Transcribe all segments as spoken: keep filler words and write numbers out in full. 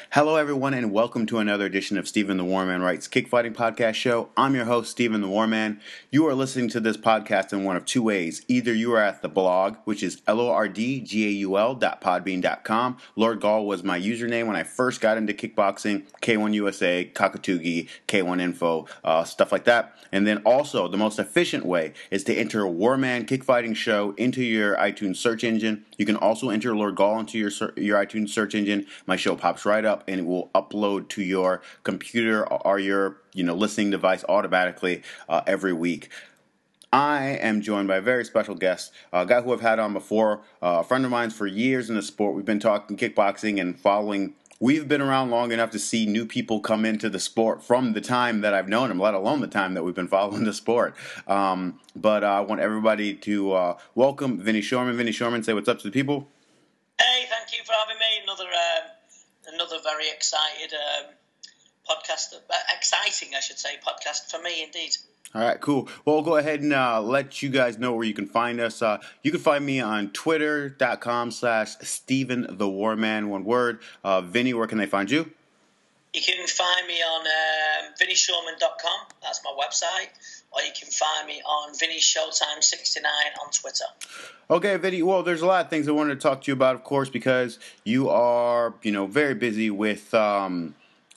Hello, everyone, and welcome to another edition of Stephen the Warman Writes Kickfighting Podcast Show. I'm your host, Stephen the Warman. You are listening to this podcast in one of two ways. Either you are at the blog, which is L O R D G A U L dot podbean dot com. Lord Gaul was my username when I first got into kickboxing, K one U S A, Kakatugi, K one Info, uh, stuff like that. And then also, the most efficient way is to enter Warman Kickfighting Show into your iTunes search engine. You can also enter Lord Gaul into your your iTunes search engine. My show pops right up, and it will upload to your computer or your you know listening device automatically uh, every week. I am joined by a very special guest, a guy who I've had on before, uh, a friend of mine for years in the sport. We've been talking kickboxing and following. We've been around long enough to see new people come into the sport from the time that I've known him, let alone the time that we've been following the sport. Um, but uh, I want everybody to uh, welcome Vinny Shoreman. Vinny Shoreman, say what's up to the people. Hey, thank you for having me. Another um, another very excited um, podcast, uh, exciting, I should say, podcast for me, indeed. All right, cool. Well, we'll go ahead and uh, let you guys know where you can find us. Uh, you can find me on twitter.com slash Stephen the Warman, one word. Uh, Vinny, where can they find you? You can find me on um, vinny shoreman dot com. That's my website. Or you can find me on Vinny Showtime sixty-nine on Twitter. Okay, Vinny. Well, there's a lot of things I wanted to talk to you about, of course, because you are, you know, very busy with um,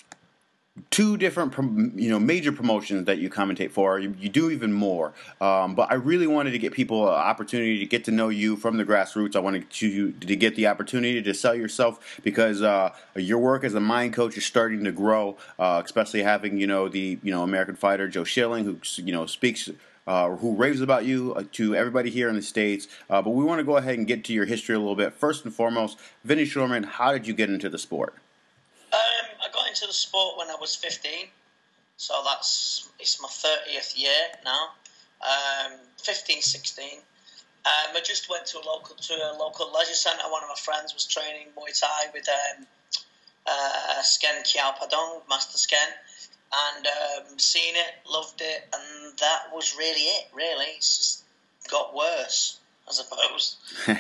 two different, you know, major promotions that you commentate for. You, you do even more. Um, but I really wanted to get people an opportunity to get to know you from the grassroots. I wanted you to get the opportunity to sell yourself because uh, your work as a mind coach is starting to grow, uh, especially having, you know, the, you know, American fighter Joe Schilling, who, you know, speaks Uh, who raves about you uh, to everybody here in the States. Uh, but we want to go ahead and get to your history a little bit. First and foremost, Vinny Shoreman, how did you get into the sport? Um, I got into the sport when I was fifteen, so that's it's my thirtieth year now. Um, fifteen, sixteen. Um, I just went to a local to a local leisure centre. One of my friends was training Muay Thai with um, uh, Sken Kiao Padong, Master Sken. And um, seen it, loved it, and that was really it, really. It's just got worse, I suppose.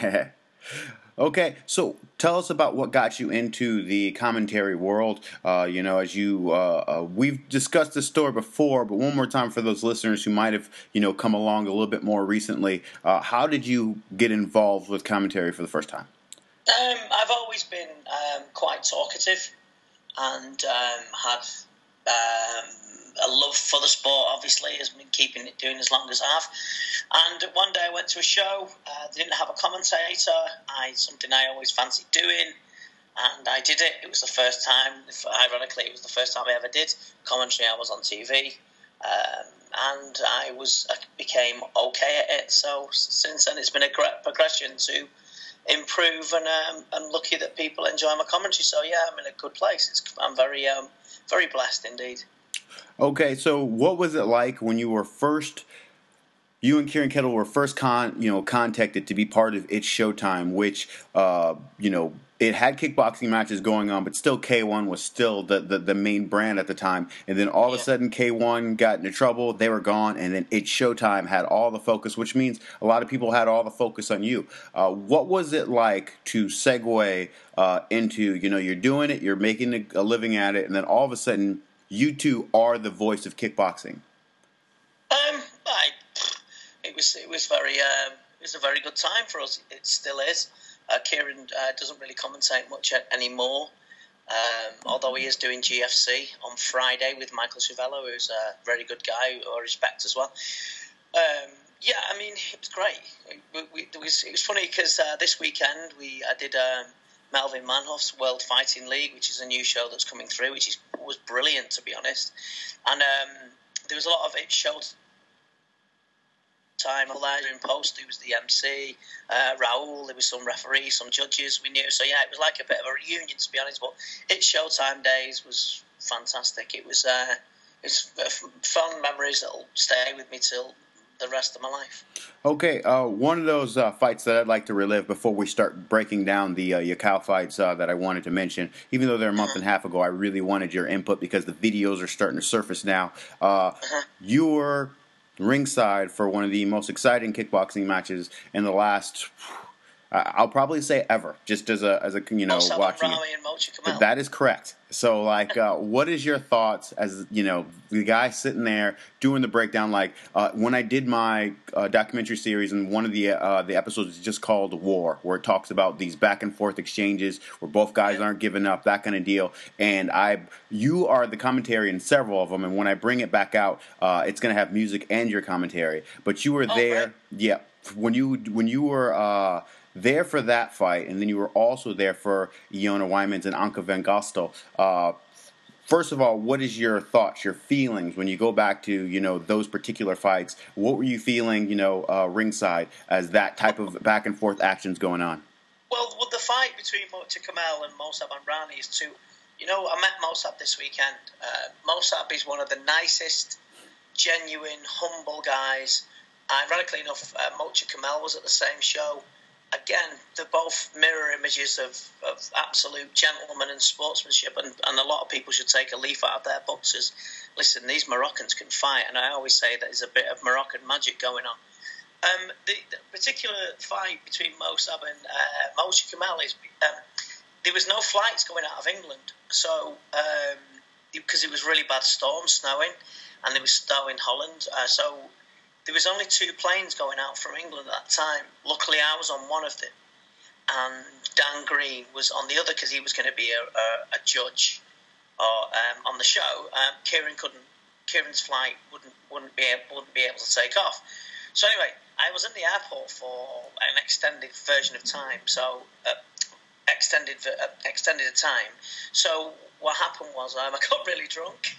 Okay, so tell us about what got you into the commentary world. Uh, you know, as you, uh, uh, we've discussed this story before, but one more time for those listeners who might have, you know, come along a little bit more recently. Uh, how did you get involved with commentary for the first time? Um, I've always been um, quite talkative and um, had... Um, a love for the sport, obviously, has been keeping it doing as long as I have. And one day I went to a show, uh, they didn't have a commentator, I something I always fancied doing, and I did it. It was the first time, ironically, it was the first time I ever did commentary. I was on T V, um, and I was I became okay at it. So since then, it's been a great progression to improve, and um, I'm lucky that people enjoy my commentary. So yeah, I'm in a good place. It's, I'm very um, very blessed indeed. Okay, so what was it like when you were first, you and Kieran Kettle were first con, you know, contacted to be part of It's Showtime, which, uh, you know, it had kickboxing matches going on, but still K one was still the, the, the main brand at the time. And then all of a sudden K one got into trouble, they were gone, and then It's Showtime had all the focus, which means a lot of people had all the focus on you. Uh, what was it like to segue uh, into, you know, you're doing it, you're making a living at it, and then all of a sudden you two are the voice of kickboxing? Um, I, it was it was very um, it was a very good time for us. It still is. Uh, Kieran uh, doesn't really commentate much anymore, um, although he is doing G F C on Friday with Michael Civello, who's a very good guy who I respect as well. Um, yeah, I mean, it was great. We, we, it was it was funny because uh, this weekend we I did. Um, Melvin Manhoef's World Fighting League, which is a new show that's coming through, which is was brilliant, to be honest. And um, there was a lot of it showed time. Elijah in post, who was the M C, uh, Raul, there was some referees, some judges we knew. So yeah, it was like a bit of a reunion, to be honest. But It's Showtime days was fantastic. It was uh, it's fun memories that'll stay with me till the rest of my life. Okay, uh, one of those uh, fights that I'd like to relive before we start breaking down the uh, Yakao fights uh, that I wanted to mention, even though they're a month uh-huh. and a half ago, I really wanted your input because the videos are starting to surface now. Uh, uh-huh. You were ringside for one of the most exciting kickboxing matches in the last, I'll probably say ever, just as a as a you know Mo watching Saban it. Rami and Mocha Kamal. That is correct. So, like, uh, what is your thoughts as, you know, the guy sitting there doing the breakdown? Like, uh, when I did my uh, documentary series, and one of the uh, the episodes is just called War, where it talks about these back and forth exchanges where both guys Yeah. aren't giving up, that kind of deal. And I, you are the commentary in several of them. And when I bring it back out, uh, it's going to have music and your commentary. But you were Oh, there. great. Yeah. When you, when you were... Uh, there for that fight, and then you were also there for Iona Wymans and Anka Van Gastel. Uh, first of all, what is your thoughts, your feelings when you go back to, you know, those particular fights? What were you feeling, you know, uh, ringside as that type of back and forth actions going on? Well, with the fight between Mocha Kamal and Mo Saban Rani is two. You know, I met Mo Sab this weekend. Uh, Mo Sab is one of the nicest, genuine, humble guys. Ironically enough, uh, Mocha Kamal was at the same show. Again, they're both mirror images of, of absolute gentlemen and sportsmanship, and, and a lot of people should take a leaf out of their books as, listen, these Moroccans can fight, and I always say there's a bit of Moroccan magic going on. Um, the, the particular fight between Mo Sab and uh, Mocha Kamal is, um, there was no flights going out of England, so um, because it was really bad storm, snowing, and there was snow in Holland, uh, so there was only two planes going out from England at that time. Luckily, I was on one of them, and Dan Green was on the other because he was going to be a, a, a judge or um, on the show. Um, Kieran couldn't. Kieran's flight wouldn't wouldn't be able, wouldn't be able to take off. So anyway, I was in the airport for an extended version of time. So uh, extended uh, extended a time. So what happened was um, I got really drunk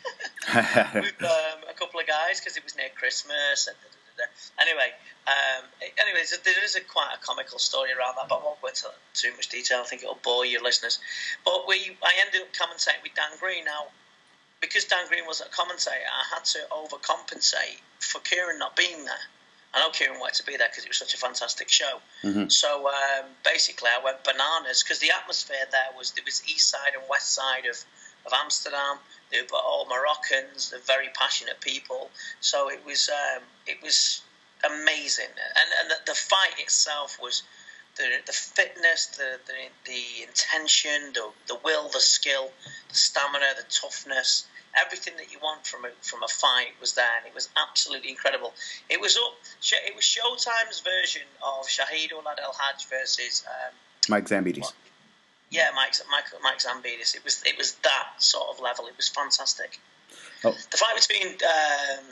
with um, a couple of guys because it was near Christmas. And, Anyway, um, anyways, there is a quite a comical story around that, but I won't go into too much detail. I think it'll bore your listeners. But we, I ended up commentating with Dan Green. Now, because Dan Green was a commentator, I had to overcompensate for Kieran not being there. I know Kieran wanted to be there because it was such a fantastic show. Mm-hmm. So um, basically, I went bananas because the atmosphere there was there was east side and west side of, of Amsterdam. They were all Moroccans. They're very passionate people. So it was um, it was amazing, and and the, the fight itself was the the fitness, the the, the intention, the the will, the skill, the stamina, the toughness. Everything that you want from a from a fight was there, and it was absolutely incredible. It was up. It was Showtime's version of Shahid Ulad El Hajj versus um, Mike Zambides. What? Yeah, Mike Mike Mike Zambides. It was it was that sort of level. It was fantastic. Oh. The fight between um,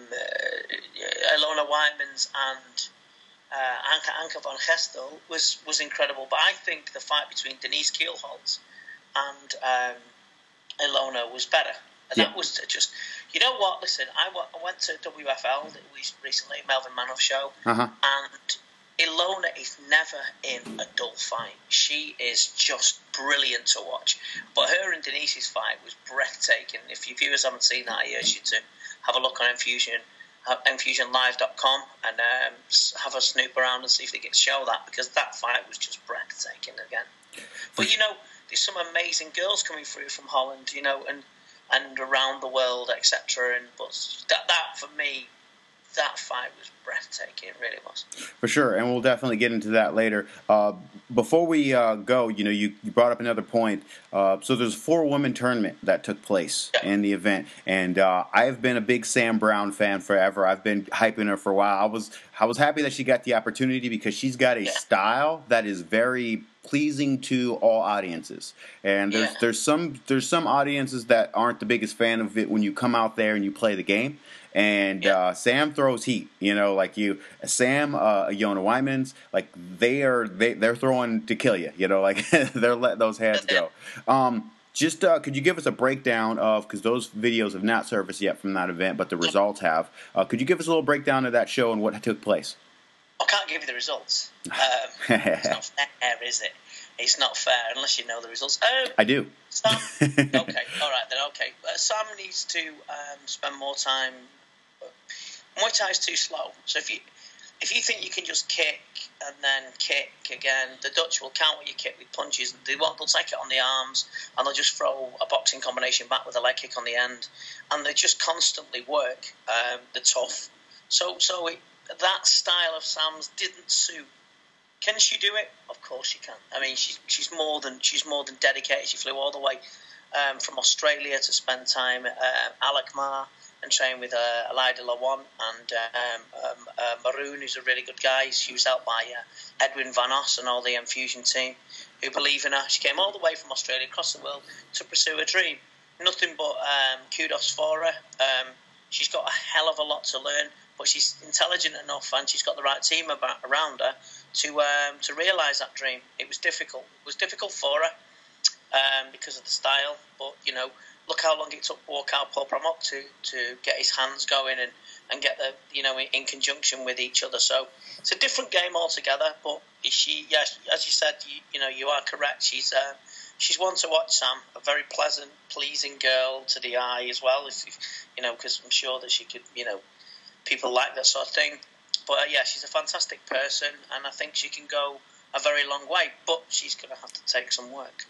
uh, Ilona Wymans and uh, Anka Anka van Gestel was was incredible. But I think the fight between Denise Kielholtz and um, Ilona was better. And yeah. That was just, you know what? Listen, I, w- I went to W F L recently, Melvin Manoff show, uh-huh. and Ilona is never in a dull fight. She is just brilliant to watch. But her and Denise's fight was breathtaking. If your viewers haven't seen that, I urge you to have a look on Infusion, uh, infusion live dot com, and um, have a snoop around and see if they can show that, because that fight was just breathtaking again. But, you know, there's some amazing girls coming through from Holland, you know, and and around the world, et cetera. And but that, that for me, that fight was breathtaking. It really was. For sure, and we'll definitely get into that later. Uh, before we uh, go, you know, you, you brought up another point. Uh, so there's a four-woman tournament that took place yeah. in the event, and uh, I've been a big Sam Brown fan forever. I've been hyping her for a while. I was I was happy that she got the opportunity because she's got a yeah. style that is very pleasing to all audiences, and there's yeah. there's some there's some audiences that aren't the biggest fan of it when you come out there and you play the game. And yeah. uh, Sam throws heat, you know, like you, Sam, uh, Iona Wymans, like they are they they're throwing to kill you, you know, like they're letting those hands go. Um, just uh, could you give us a breakdown of, because those videos have not surfaced yet from that event, but the results have. Uh, could you give us a little breakdown of that show and what took place? I can't give you the results. Um, it's not fair, is it? It's not fair unless you know the results. Um, I do. Sam, okay, all right then. Okay, uh, Sam needs to um, spend more time. Muay Thai is too slow. So if you if you think you can just kick and then kick again, the Dutch will counter your kick with punches. They won't. They'll take it on the arms and they'll just throw a boxing combination back with a leg kick on the end, and they just constantly work um, the tough. So so it, that style of Sam's didn't suit Can she do it? Of course she can. I mean, she's she's more than she's more than dedicated. She flew all the way um, from Australia to spend time at uh, Alkmaar and train with uh, Elida Lawan and um, um, uh, Maroon, who's a really good guy. She was out by uh, Edwin Van Os and all the Enfusion team who believe in her. She came all the way from Australia across the world to pursue a dream. Nothing but um, kudos for her. Um, she's got a hell of a lot to learn, but she's intelligent enough and she's got the right team about, around her to um, to realise that dream. It was difficult. It was difficult for her um, because of the style, but, you know, look how long it took Walkout Paul Pramuk to, to get his hands going and, and get the, you know, in, in conjunction with each other. So it's a different game altogether, but she, yeah, as you said, you, you know, you are correct. She's uh, she's one to watch, Sam. A very pleasant, pleasing girl to the eye as well, if, if you know, because I'm sure that she could, you know, people like that sort of thing. But uh, yeah, she's a fantastic person, and I think she can go a very long way, but she's going to have to take some work.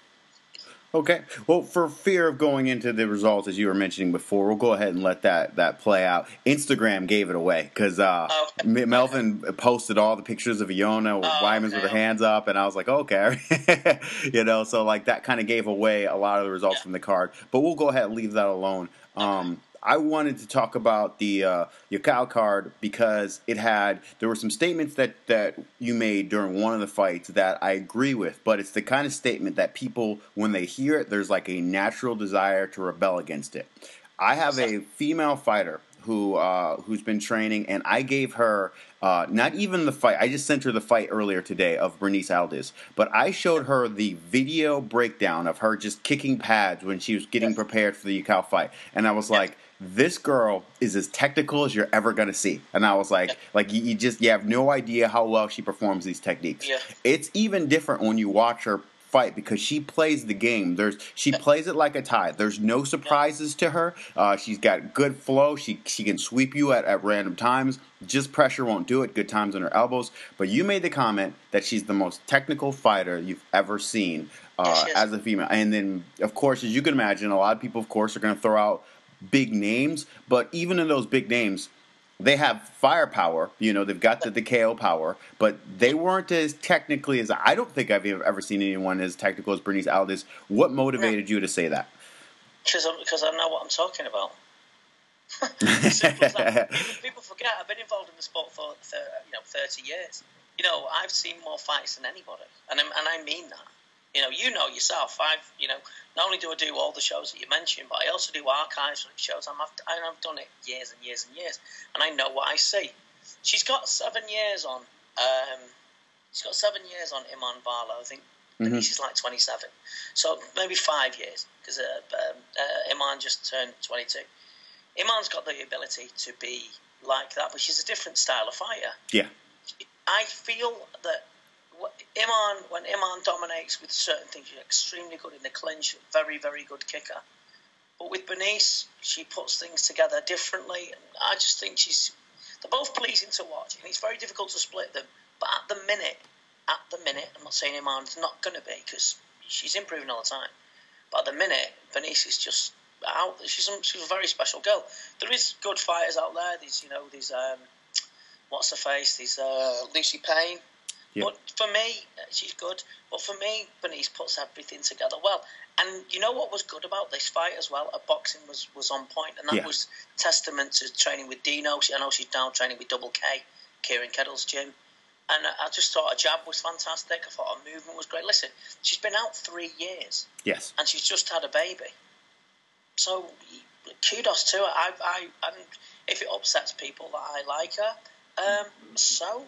Okay. Well, for fear of going into the results, as you were mentioning before, we'll go ahead and let that, that play out. Instagram gave it away because uh, okay. Melvin posted all the pictures of Iona with oh, Wymans okay. with her hands up, and I was like, okay. you know, so like that kind of gave away a lot of the results yeah. from the card. But we'll go ahead and leave that alone. Um, okay. I wanted to talk about the uh, Yokkao card because it had there were some statements that, that you made during one of the fights that I agree with, but it's the kind of statement that people, when they hear it, there's like a natural desire to rebel against it. I have a female fighter who uh, who's been training, and I gave her uh, not even the fight. I just sent her the fight earlier today of Bernice Aldiz, but I showed her the video breakdown of her just kicking pads when she was getting prepared for the Yokkao fight, and I was like, this girl is as technical as you're ever going to see. And I was like, yeah. like you, you just you have no idea how well she performs these techniques. Yeah. It's even different when you watch her fight because she plays the game. There's she plays it like a tie. There's no surprises to her. Uh, she's got good flow. She she can sweep you at, at random times. Just pressure won't do it. Good times on her elbows. But you made the comment that she's the most technical fighter you've ever seen uh, yes, as a female. And then, of course, as you can imagine, a lot of people, of course, are going to throw out big names, but even in those big names, they have firepower. You know, they've got the, the K O power, but they weren't as technically as I don't think I've ever seen anyone as technical as Bernice Aldiz. What motivated you to say that? Because because I know what I'm talking about. Simple as that. People, people forget I've been involved in the sport for, for you know thirty years. You know, I've seen more fights than anybody, and I, and I mean that. You know, you know yourself. I've, you know, not only do I do all the shows that you mentioned, but I also do archives for shows. I'm, I've, I've done it years and years and years, and I know what I see. She's got seven years on. Um, she's got seven years on Iman Barlow. I think mm-hmm. she's like twenty-seven, so maybe five years because uh, um, uh, Iman just turned twenty-two. Iman's got the ability to be like that, but she's a different style of fighter. Yeah, I feel that. Iman, when Iman dominates with certain things, she's extremely good in the clinch, very, very good kicker. But with Bernice, she puts things together differently. And I just think she's, they're both pleasing to watch, and it's very difficult to split them. But at the minute, at the minute, I'm not saying Iman's not going to be, because she's improving all the time. But at the minute, Bernice is just out. She's, she's a very special girl. There is good fighters out there. These, you know, these, um, what's her face? These, uh, Lucy Payne. Yep. But for me, she's good. But for me, Bernice puts everything together well. And you know what was good about this fight as well? Her boxing was, was on point, and that yeah. was testament to training with Dino. I know she's now training with Double K, Kieran Kettle's gym. And I just thought her jab was fantastic. I thought her movement was great. Listen, she's been out three years. Yes. And she's just had a baby. So kudos to her. I, I, and if it upsets people that I like her, um, so...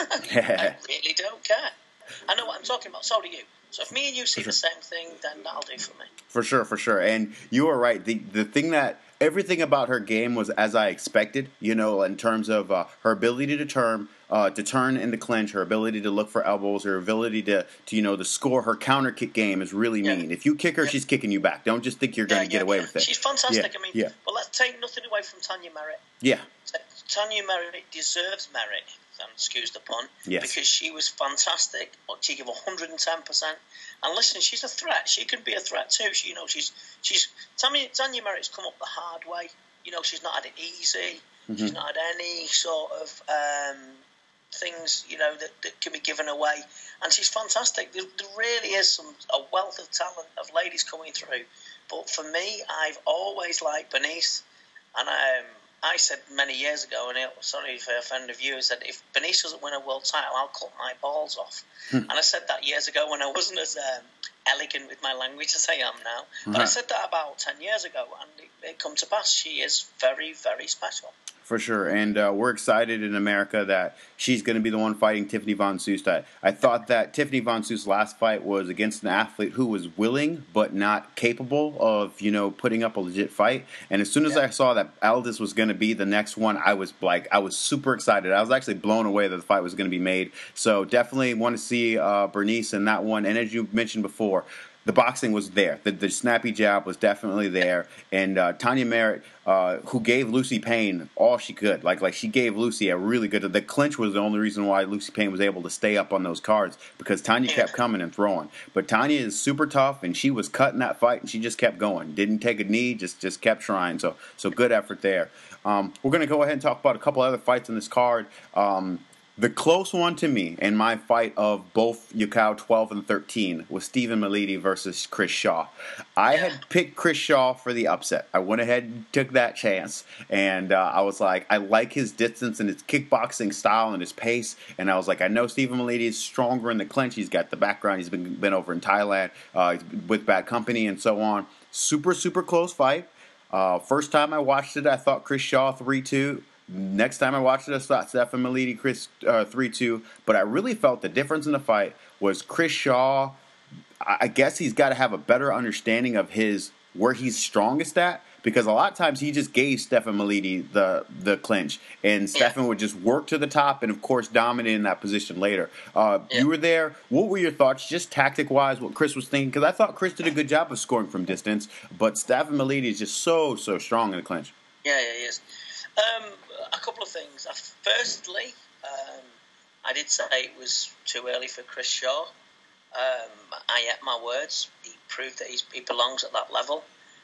I really don't care. I know what I'm talking about. So do you. So if me and you see sure. the same thing, then that'll do for me. For sure, for sure. And you are right. The the thing that everything about her game was as I expected. You know, in terms of uh, her ability to turn, uh, to turn in the clinch, her ability to look for elbows, her ability to, to you know, to score. Her counter kick game is really yeah. mean. If you kick her, yeah. she's kicking you back. Don't just think you're going to yeah, get yeah, away yeah. with it. She's fantastic. Yeah. I mean, yeah. well, let's take nothing away from Tanya Merritt. Yeah. Tanya Merritt deserves merit. Um, excuse the pun, yes. because she was fantastic. She gave one hundred ten percent. And listen, she's a threat. She can be a threat too. She, you know, she's she's Tanya, Tanya Merritt's come up the hard way. You know, she's not had it easy. Mm-hmm. She's not had any sort of um, things, you know, that, that can be given away. And she's fantastic. There, there really is some a wealth of talent of ladies coming through. But for me, I've always liked Bernice. And um, I said many years ago, and it, sorry if I offended viewers, that if Bernice doesn't win a world title, I'll cut my balls off. And I said that years ago when I wasn't as um, elegant with my language as I am now. But uh-huh. I said that about ten years ago, and it, it come to pass. She is very, very special. For sure, and uh, we're excited in America that she's going to be the one fighting Tiffany Von Soest. I, I thought that Tiffany Von Soest's last fight was against an athlete who was willing but not capable of, you know, putting up a legit fight. And as soon as yeah. I saw that Aldis was going to be the next one, I was like, I was super excited. I was actually blown away that the fight was going to be made. So definitely want to see uh, Bernice in that one. And as you mentioned before, the boxing was there. The, the snappy jab was definitely there. And uh, Tanya Merritt, uh, who gave Lucy Payne all she could. Like, like she gave Lucy a really good... The clinch was the only reason why Lucy Payne was able to stay up on those cards, because Tanya kept coming and throwing. But Tanya is super tough, and she was cutting that fight, and she just kept going. Didn't take a knee, just just kept trying. So, so good effort there. Um, we're going to go ahead and talk about a couple other fights in this card. Um, The close one to me in my fight of both Yokkao twelve and thirteen was Stephen Militi versus Chris Shaw. I had picked Chris Shaw for the upset. I went ahead and took that chance, and uh, I was like, I like his distance and his kickboxing style and his pace, and I was like, I know Stephen Militi is stronger in the clinch. He's got the background. He's been, been over in Thailand uh, with Bad Company and so on. Super, super close fight. Uh, first time I watched it, I thought Chris Shaw three two. Next time I watched it, I thought Stephen Militi, Chris uh, three two. But I really felt the difference in the fight was Chris Shaw. I guess he's got to have a better understanding of his where he's strongest at, because a lot of times he just gave Stephen Militi the the clinch, and Stephen yeah. would just work to the top and, of course, dominate in that position later. Uh, yeah. You were there. What were your thoughts, just tactic-wise, what Chris was thinking? Because I thought Chris did a good job of scoring from distance, but Stephen Militi is just so, so strong in the clinch. Yeah, yeah, he is. Um, a couple of things. Firstly, um, I did say it was too early for Chris Shaw. Um, I ate my words. He proved that he's, he belongs at that level.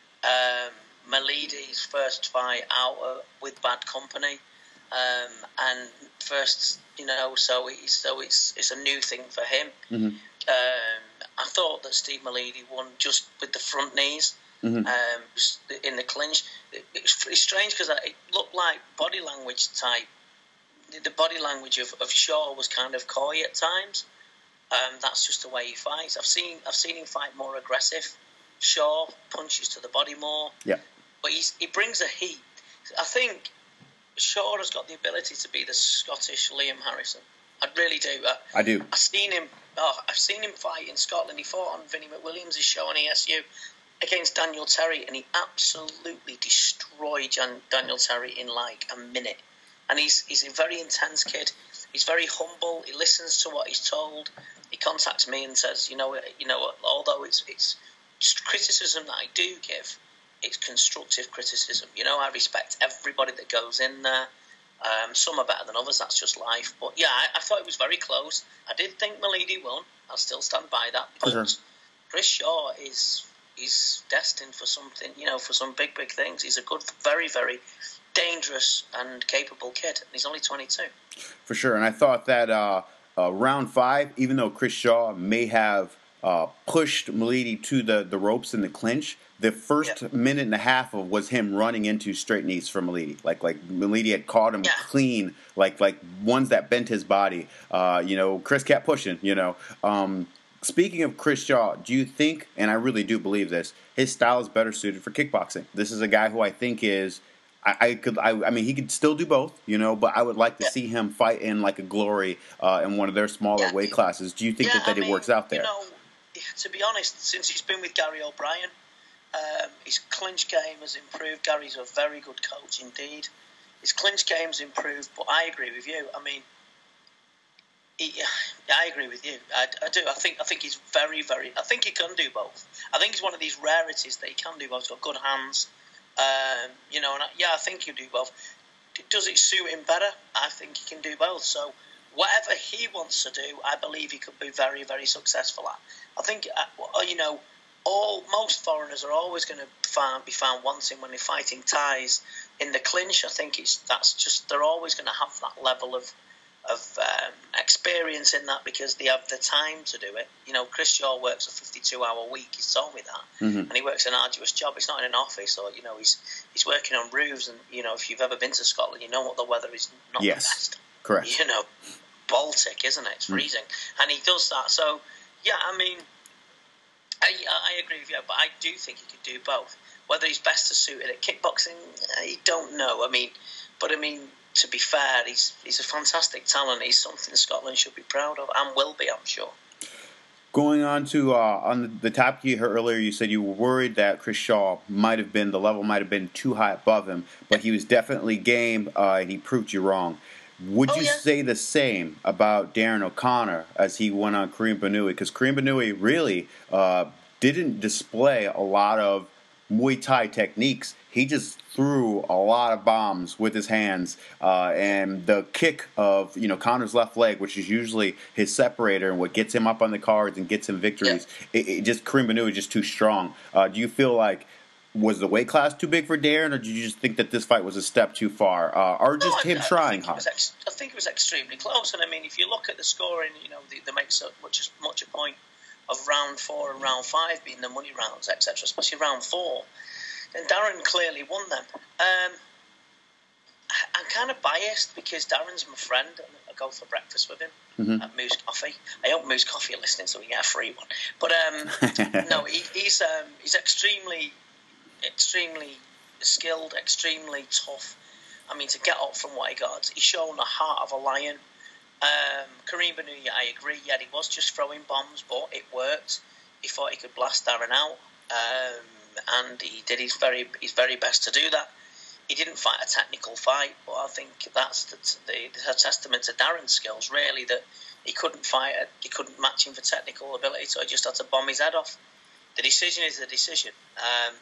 Um, Militi's first fight out uh, with Bad Company, um, and first, you know, so it's so it's it's a new thing for him. Mm-hmm. Um, I thought that Steve Militi won just with the front knees. Mm-hmm. Um, in the clinch. It, it's, it's strange because it looked like body language type. The body language of, of Shaw was kind of coy at times. Um, that's just the way he fights. I've seen I've seen him fight more aggressive. Shaw punches to the body more. Yeah. But he's, he brings a heat. I think Shaw has got the ability to be the Scottish Liam Harrison. I really do. I, I do. I've seen him. Oh, I've seen him fight in Scotland. He fought on Vinnie McWilliams' show on E S U. Against Daniel Terry, and he absolutely destroyed Jan- Daniel Terry in like a minute. And he's he's a very intense kid. He's very humble. He listens to what he's told. He contacts me and says, you know, you know, although it's it's criticism that I do give, it's constructive criticism. You know, I respect everybody that goes in there. Um, some are better than others. That's just life. But yeah, I, I thought it was very close. I did think Militi won. I'll still stand by that. But sure. Chris Shaw is. He's destined for something, you know, for some big, big things. He's a good, very, very dangerous and capable kid. And he's only twenty-two. For sure. And I thought that uh, uh, round five, even though Chris Shaw may have uh, pushed Militi to the, the ropes in the clinch, the first yeah. minute and a half of was him running into straight knees for Militi. Like like Militi had caught him yeah. clean, like like ones that bent his body. Uh, you know, Chris kept pushing, you know. Um, Speaking of Chris Shaw, do you think, and I really do believe this, his style is better suited for kickboxing? This is a guy who I think is, I, I could, I, I mean, he could still do both, you know, but I would like to yeah. see him fight in like a Glory uh, in one of their smaller yeah. weight classes. Do you think yeah, that, that I mean, it works out there? You know, to be honest, since he's been with Gary O'Brien, um, his clinch game has improved. Gary's a very good coach indeed. His clinch game's improved, but I agree with you. I mean, Yeah, I agree with you. I, I do. I think I think he's very, very... I think he can do both. I think he's one of these rarities that he can do both. He's got good hands. Um, you know, and I, yeah, I think he'll do both. Does it suit him better? I think he can do both. So whatever he wants to do, I believe he could be very, very successful at. I think, uh, you know, all most foreigners are always going to find, be found wanting when they're fighting Thais in the clinch. I think it's that's just... They're always going to have that level of... of um, experience in that because they have the time to do it. You know, Chris Shaw works a fifty-two hour week. He's told me that, mm-hmm. and he works an arduous job. It's not in an office, or you know, he's he's working on roofs. And you know, if you've ever been to Scotland, you know what the weather is not yes, the best. Correct. You know, Baltic, isn't it? It's freezing, mm-hmm. and he does that. So, yeah, I mean, I I agree with you, but I do think he could do both. Whether he's best to suit it at kickboxing, I don't know. I mean, but I mean. To be fair, he's he's a fantastic talent. He's something Scotland should be proud of, and will be, I'm sure. Going on to uh, on the, the topic you heard earlier, you said you were worried that Chris Shaw might have been the level might have been too high above him, but he was definitely game, uh, and he proved you wrong. Would oh, you yeah. say the same about Darren O'Connor as he went on Kareem Banui? Because Kareem Banui really uh, didn't display a lot of Muay Thai techniques. He just threw a lot of bombs with his hands, uh, and the kick of you know Connor's left leg, which is usually his separator and what gets him up on the cards and gets him victories. Yeah. It, it just Kareem Banui is just too strong. Uh, do you feel like was the weight class too big for Darren, or did you just think that this fight was a step too far, uh, or just no, him I, trying I hard? Ex- I think it was extremely close, and I mean, if you look at the scoring, you know, they, they make so much much a point of round four and round five being the money rounds, et cetera. Especially round four. And Darren clearly won them. Um, I'm kind of biased because Darren's my friend, and I go for breakfast with him mm-hmm. at Moose Coffee. I hope Moose Coffee are listening, so we get a free one. But um, no, he, he's um, he's extremely, extremely skilled, extremely tough. I mean, to get up from what he got, he's shown the heart of a lion. Um, Kareem Banui, I agree. Yeah, he was just throwing bombs, but it worked. He thought he could blast Darren out. Um, and he did his very his very best to do that. He didn't fight a technical fight, but I think that's the, the, the testament to Darren's skills, really, that he couldn't fight, a, he couldn't match him for technical ability, so he just had to bomb his head off. The decision is the decision. Um,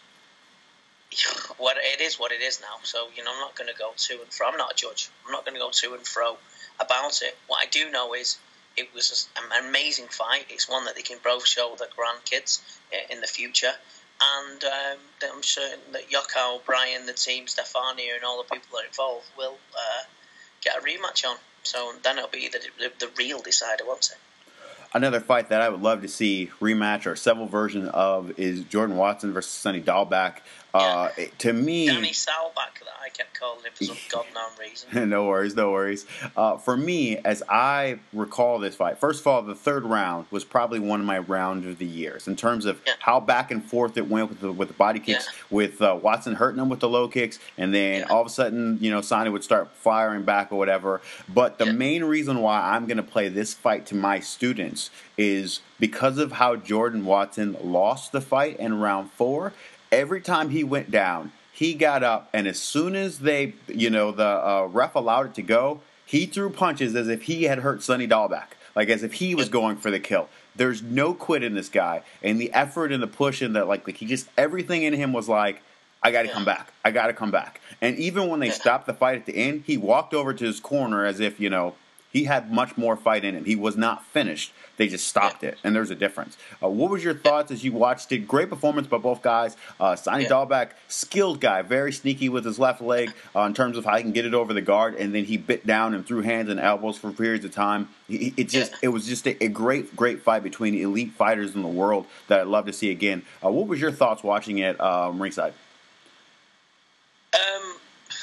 what it is what it is now, so, you know, I'm not going to go to and fro. I'm not a judge. I'm not going to go to and fro about it. What I do know is it was an amazing fight. It's one that they can both show their grandkids in the future. And um, I'm certain that Yoka O'Brien, the team, Stefania, and all the people that are involved will uh, get a rematch on. So then it'll be the, the, the real decider, won't it? Another fight that I would love to see rematch or several versions of is Jordan Watson versus Sonny Dahlback. Uh, yeah. To me, Danny Salback, that I kept calling him for some god-known reason. No worries, no worries. Uh, for me, as I recall this fight, first of all, the third round was probably one of my rounds of the years in terms of yeah. how back and forth it went with the, with the body kicks, yeah. with uh, Watson hurting him with the low kicks, and then yeah. all of a sudden, you know, Sonny would start firing back or whatever. But the yeah. main reason why I'm going to play this fight to my students is because of how Jordan Watson lost the fight in round four. Every time he went down, he got up, and as soon as they, you know, the uh, ref allowed it to go, he threw punches as if he had hurt Sonny Dahlback, like as if he was going for the kill. There's no quit in this guy, and the effort and the push and the like, like he just everything in him was like, I got to yeah. come back, I got to come back. And even when they yeah. stopped the fight at the end, he walked over to his corner as if, you know, he had much more fight in him. He was not finished. They just stopped yeah. it, and there's a difference. Uh, what was your thoughts as you watched it? Great performance by both guys. Uh, Sonny yeah. Dahlback, skilled guy, very sneaky with his left leg uh, in terms of how he can get it over the guard, and then he bit down and threw hands and elbows for periods of time. It, it just, yeah. it was just a, a great, great fight between elite fighters in the world that I'd love to see again. Uh, what was your thoughts watching it um, ringside? Um,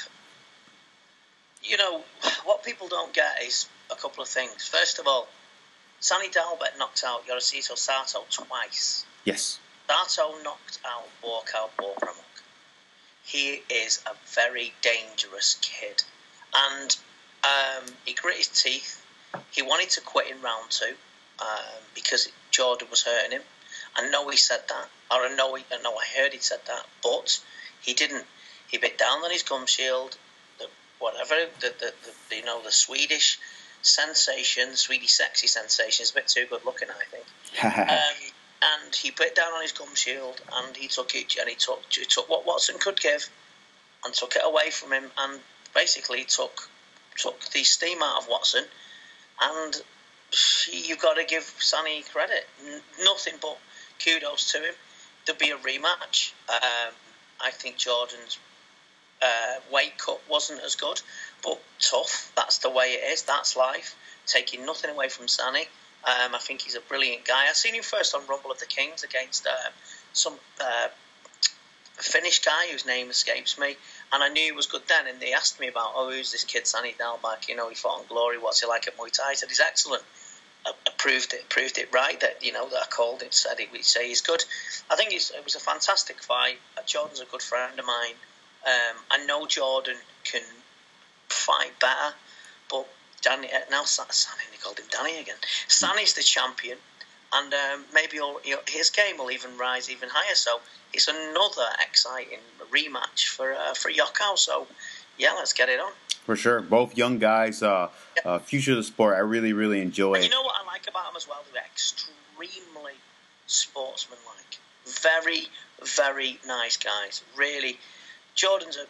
you know, what people don't get is a couple of things. First of all, Sonny Dahlback knocked out Yorosito Sato twice. Yes. Sato knocked out Walkout Borgramok. He is a very dangerous kid. And um, he grit his teeth. He wanted to quit in round two um, because Jordan was hurting him. I know he said that. Or I know, he, I know I heard he said that. But he didn't. He bit down on his gum shield. The, whatever, the, the, the, you know, the Swedish sensation, Swedish sexy sensation, is a bit too good looking, I think. um, and he bit down on his gum shield, and he took it, and he took, he took what Watson could give, and took it away from him, and basically took took the steam out of Watson. And you've got to give Sonny credit, N- nothing but kudos to him. There'll be a rematch. Um, I think Jordan's uh, weight cut wasn't as good, but tough. That's the way it is. That's life. Taking nothing away from Sani. Um, I think he's a brilliant guy. I seen him first on Rumble of the Kings against uh, some uh, Finnish guy whose name escapes me, and I knew he was good then. And they asked me about, oh, who's this kid Sani Dalbak? You know, he fought on Glory. What's he like at Muay Thai? I said he's excellent. I, I proved it, proved it right. That you know that I called it, said it. We say he's good. I think it's, it was a fantastic fight. Uh, Jordan's a good friend of mine. Um, I know Jordan can fight better, but Danny uh, now Sani, they called him Danny again. Sani's the champion, and um, maybe all, you know, his game will even rise even higher. So it's another exciting rematch for uh, for Yokkao. So yeah, let's get it on. For sure, both young guys, uh, yeah. uh, future of the sport. I really, really enjoy. And you know what I like about them as well? They're extremely sportsmanlike. Very, very nice guys. Really, Jordan's a,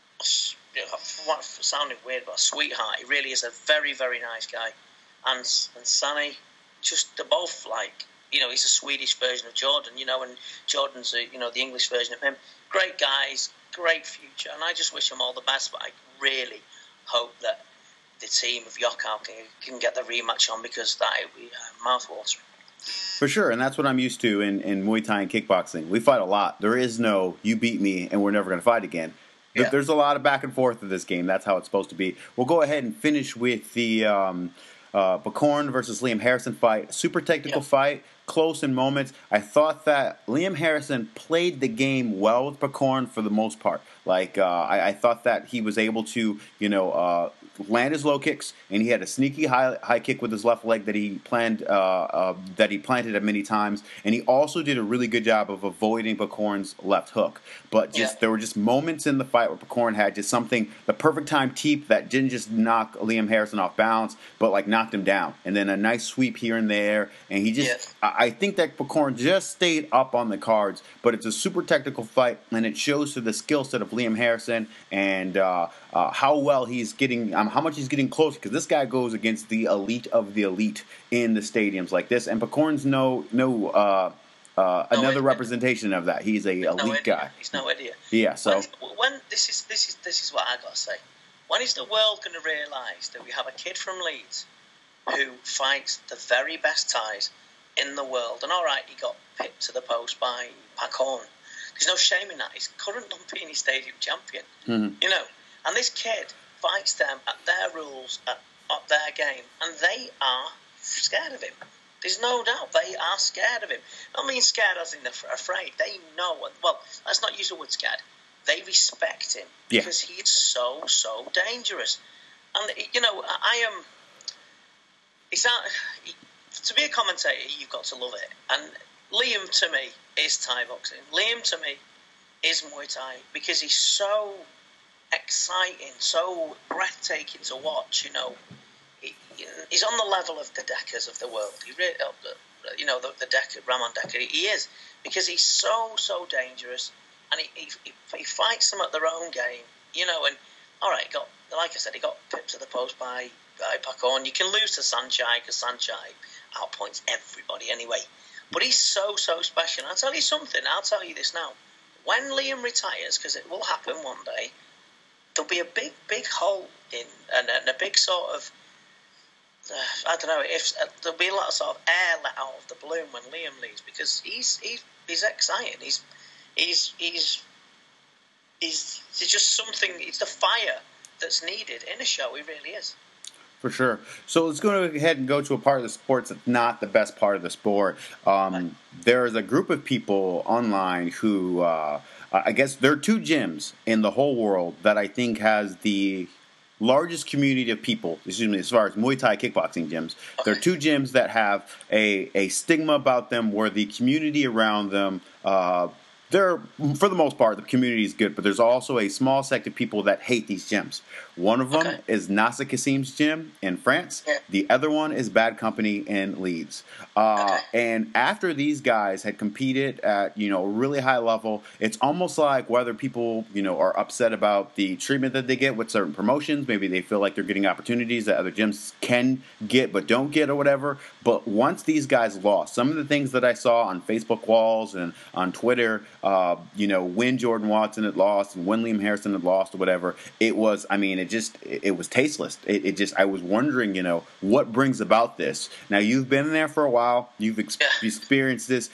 you know, sounding weird, but a sweetheart. He really is a very, very nice guy. And and Sani, just they're both like, you know, he's a Swedish version of Jordan, you know, and Jordan's a, you know, the English version of him. Great guys, great future, and I just wish them all the best. But I really hope that the team of Yokkao can, can get the rematch on, because that would be uh, mouth-watering. For sure, and that's what I'm used to in, in Muay Thai and kickboxing. We fight a lot. There is no, you beat me and we're never going to fight again. Yeah. There's a lot of back and forth in this game. That's how it's supposed to be. We'll go ahead and finish with the um, uh, Bakorn versus Liam Harrison fight. Super technical yeah. fight, close in moments. I thought that Liam Harrison played the game well with Bakorn for the most part. Like, uh, I, I thought that he was able to, you know, uh, land his low kicks, and he had a sneaky high high kick with his left leg that he planned uh, uh, that he planted at many times, and he also did a really good job of avoiding Bakorn's left hook. But just yeah. there were just moments in the fight where Bakorn had just something, the perfect time teep that didn't just knock Liam Harrison off balance, but like knocked him down, and then a nice sweep here and there, and he just yeah. I, I think that Bakorn just stayed up on the cards. But it's a super technical fight, and it shows to the skill set of Liam Harrison and uh, uh, how well he's getting, um, how much he's getting closer, because this guy goes against the elite of the elite in the stadiums like this, and Bakorn's no no uh, uh, no another idiot. representation of that. He's a He's elite no guy. He's no idiot. Yeah. So when, when this is this is this is what I gotta say. When is the world going to realise that we have a kid from Leeds who fights the very best Thais in the world? And all right, he got pipped to the post by Bakorn. There's no shame in that. He's current Lumpini Stadium champion. Mm-hmm. You know, and this kid fights them at their rules, at, at their game, and they are scared of him. There's no doubt they are scared of him. I mean scared as in they're afraid. They know, well, let's not use the word scared. They respect him yeah. because he is so, so dangerous. And, you know, I am... It's not... To be a commentator, you've got to love it. And Liam, to me, is Thai boxing. Liam, to me, is Muay Thai, because he's so exciting, so breathtaking to watch, you know. He, he's on the level of the Deckers of the world. He really, you know, the, the Decker, Ramon Decker, he is, because he's so, so dangerous, and he, he, he fights them at their own game, you know, and, all right, he got, like I said, he got pipped to the post by, by Bakorn. You can lose to Sanchai, because Sanchai outpoints everybody anyway. But he's so, so special. I'll tell you something, I'll tell you this now. When Liam retires, because it will happen one day, there'll be a big, big hole in, and, and a big sort of, uh, I don't know, if uh, there'll be a lot of sort of air let out of the balloon when Liam leaves, because he's he's, he's exciting. He's he's he's he's it's just something. It's the fire that's needed in a show. He really is. For sure. So let's go ahead and go to a part of the sports that's not the best part of the sport. Um, right. There is a group of people online who, uh, I guess, there are two gyms in the whole world that I think has the largest community of people, excuse me, as far as Muay Thai kickboxing gyms. Okay. There are two gyms that have a, a stigma about them where the community around them, uh, they're, for the most part, the community is good, but there's also a small sect of people that hate these gyms. One of them okay. is Nasser Kassim's gym in France. Yeah. The other one is Bad Company in Leeds. Uh, okay. And after these guys had competed at, you know, a really high level, it's almost like whether people, you know, are upset about the treatment that they get with certain promotions. Maybe they feel like they're getting opportunities that other gyms can get but don't get or whatever. But once these guys lost, some of the things that I saw on Facebook walls and on Twitter, uh, you know, when Jordan Watson had lost and when Liam Harrison had lost or whatever, it was, I mean, it just, it, it was tasteless. It, it just, I was wondering, you know, what brings about this? Now, you've been there for a while. You've ex- experienced this.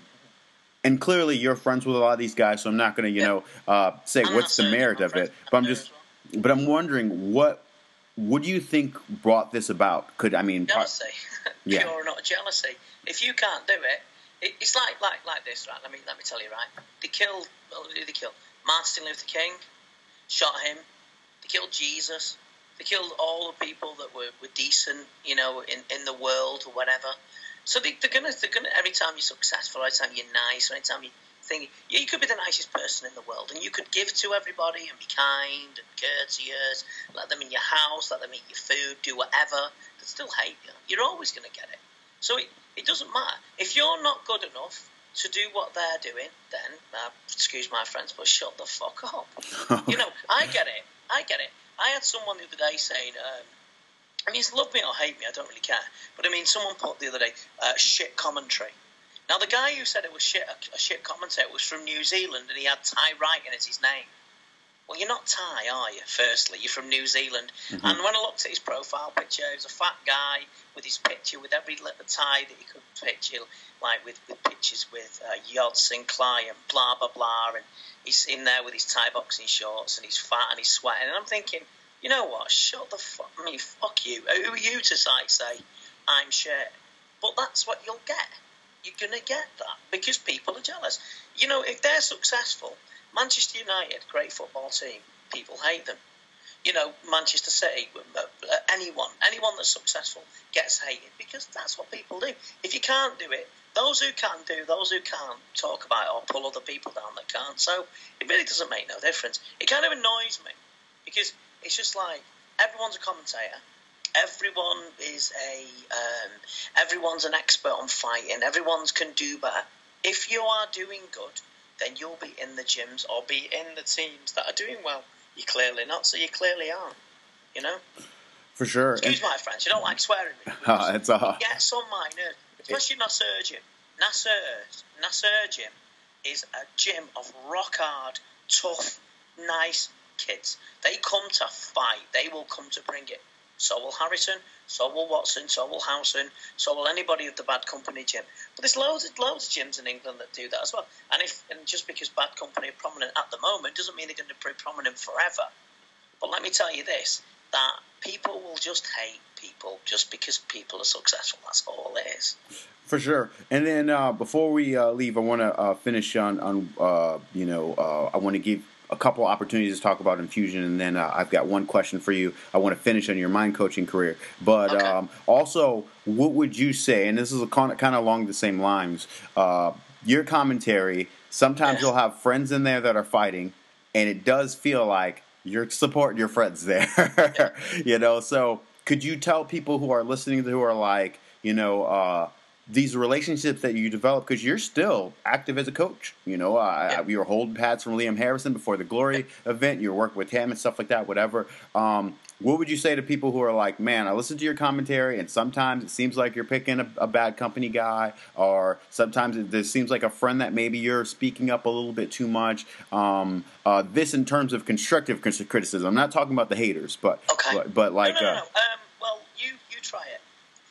And clearly you're friends with a lot of these guys, so I'm not going to, you yeah. know, uh, say I'm what's the merit of it. But I'm just, well. but I'm wondering what, what do you think brought this about? Could I mean, jealousy, yeah. pure not jealousy. If you can't do it, it, it's like like like this, right? Let me let me tell you, right? They killed, well, who did they kill? Martin Luther King, shot him. They killed Jesus. They killed all the people that were, were decent, you know, in, in the world or whatever. So they, they're gonna, they're gonna. Every time you're successful, every time you're nice, every time you think, yeah, you could be the nicest person in the world, and you could give to everybody and be kind and courteous. Let them in your house, let them eat your food, do whatever. They still hate you. You're always gonna get it. So it, it doesn't matter if you're not good enough to do what they're doing. Then, uh, excuse my friends, but shut the fuck up. You know, I get it. I get it. I had someone the other day saying. Um, I mean, it's love me or hate me, I don't really care. But I mean, someone put the other day, uh, shit commentary. Now, the guy who said it was shit, a, a shit commentator was from New Zealand, and he had Ty Wrighton as his name. Well, you're not Ty, are you, firstly? You're from New Zealand. Mm-hmm. And when I looked at his profile picture, he was a fat guy with his picture, with every little tie that he could picture, like with, with pictures with uh, Yod Sinclair and blah, blah, blah. And he's in there with his Thai boxing shorts, and he's fat and he's sweating. And I'm thinking, you know what? Shut the fuck. I mean, fuck you. Who are you to like, say I'm shit? But that's what you'll get. You're gonna get that because people are jealous. You know, if they're successful, Manchester United, great football team, people hate them. You know, Manchester City, anyone, anyone that's successful gets hated because that's what people do. If you can't do it, those who can do, those who can't talk about it or pull other people down that can't. So it really doesn't make no difference. It kind of annoys me because. It's just like everyone's a commentator. Everyone is a. Um, everyone's an expert on fighting. Everyone's can do better. If you are doing good, then you'll be in the gyms or be in the teams that are doing well. You're clearly not, so you clearly aren't. You know. For sure. Excuse and, my French. I don't like swearing. Uh, it's uh, it gets on my nerves, especially Nasser Gym. Nasser Nasser Gym is a gym of rock hard, tough, nice. Kids. They come to fight. They will come to bring it. So will Harrison, so will Watson, so will Howson, so will anybody of the Bad Company gym. But there's loads of loads of gyms in England that do that as well. And if and just because Bad Company are prominent at the moment doesn't mean they're going to be prominent forever. But let me tell you this, that people will just hate people just because people are successful. That's all it is. For sure. And then uh, before we uh, leave, I want to uh, finish on, on uh, you know, uh, I want to give a couple opportunities to talk about infusion, and then uh, I've got one question for you. I want to finish on your mind coaching career, but okay. um, also, what would you say? And this is a kind of, kind of along the same lines. Uh, your commentary. Sometimes yes. you'll have friends in there that are fighting, and it does feel like you're supporting your friends there. Yeah. You know, so could you tell people who are listening who are like, you know, uh, these relationships that you develop, because you're still active as a coach. You know, uh, yeah. you were holding pads from Liam Harrison before the Glory yeah. event. You were working with him and stuff like that, whatever. Um, what would you say to people who are like, man, I listen to your commentary, and sometimes it seems like you're picking a, a bad company guy, or sometimes it, it seems like a friend that maybe you're speaking up a little bit too much. Um, uh, this in terms of constructive criticism. I'm not talking about the haters, but okay. but, but like, no, no, no, uh, no. Um, well, you you try it.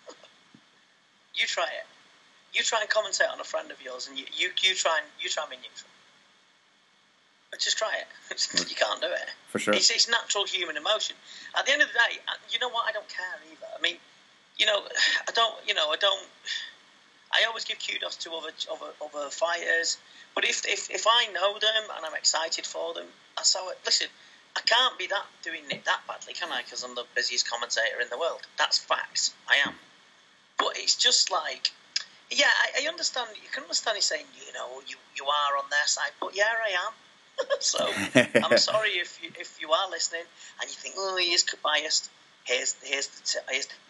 You try it. You try and commentate on a friend of yours, and you, you, you try and you try and be neutral. But just try it. You can't do it. For sure. It's, it's natural human emotion. At the end of the day, you know what? I don't care either. I mean, you know, I don't. You know, I don't. I always give kudos to other other, other fighters. But if, if if I know them and I'm excited for them, that's how. It, listen, I can't be that doing it that badly, can I? Because I'm the busiest commentator in the world. That's facts. I am. But it's just like. Yeah, I, I understand. You can understand you saying, you know, you, you are on their side, but yeah, I am. So I'm sorry if you if you are listening and you think, oh, he is biased. Here's here's the t- here's the,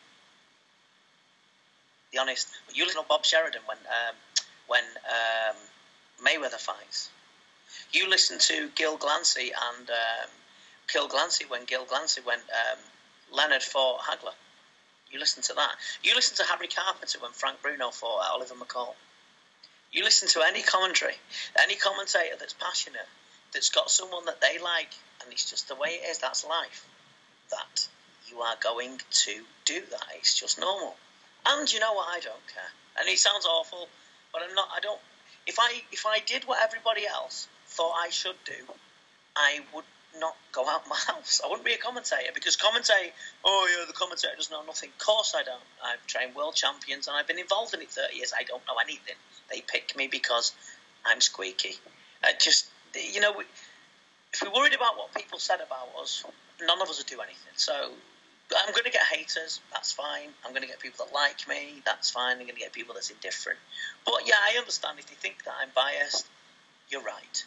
the honest. But you listen to Bob Sheridan when um, when um, Mayweather fights. You listen to Gil Glancy and um, Gil Glancy when Gil Glancy when um, Leonard fought Hagler. You listen to that. You listen to Harry Carpenter when Frank Bruno fought Oliver McCall. You listen to any commentary, any commentator that's passionate, that's got someone that they like, and it's just the way it is, that's life, that you are going to do that. It's just normal. And you know what? I don't care. And it sounds awful, but I'm not, I don't, if I, if I did what everybody else thought I should do, I would not go out my house. I wouldn't be a commentator, because commentate, oh yeah, the commentator doesn't know nothing. Of course I don't. I've trained world champions and I've been involved in it thirty years. I don't know anything. They pick me because I'm squeaky. I just, you know, if we're worried about what people said about us, none of us will do anything. So I'm going to get haters. That's fine. I'm going to get people that like me. That's fine. I'm going to get people that's indifferent. But yeah, I understand if they think that I'm biased. You're right.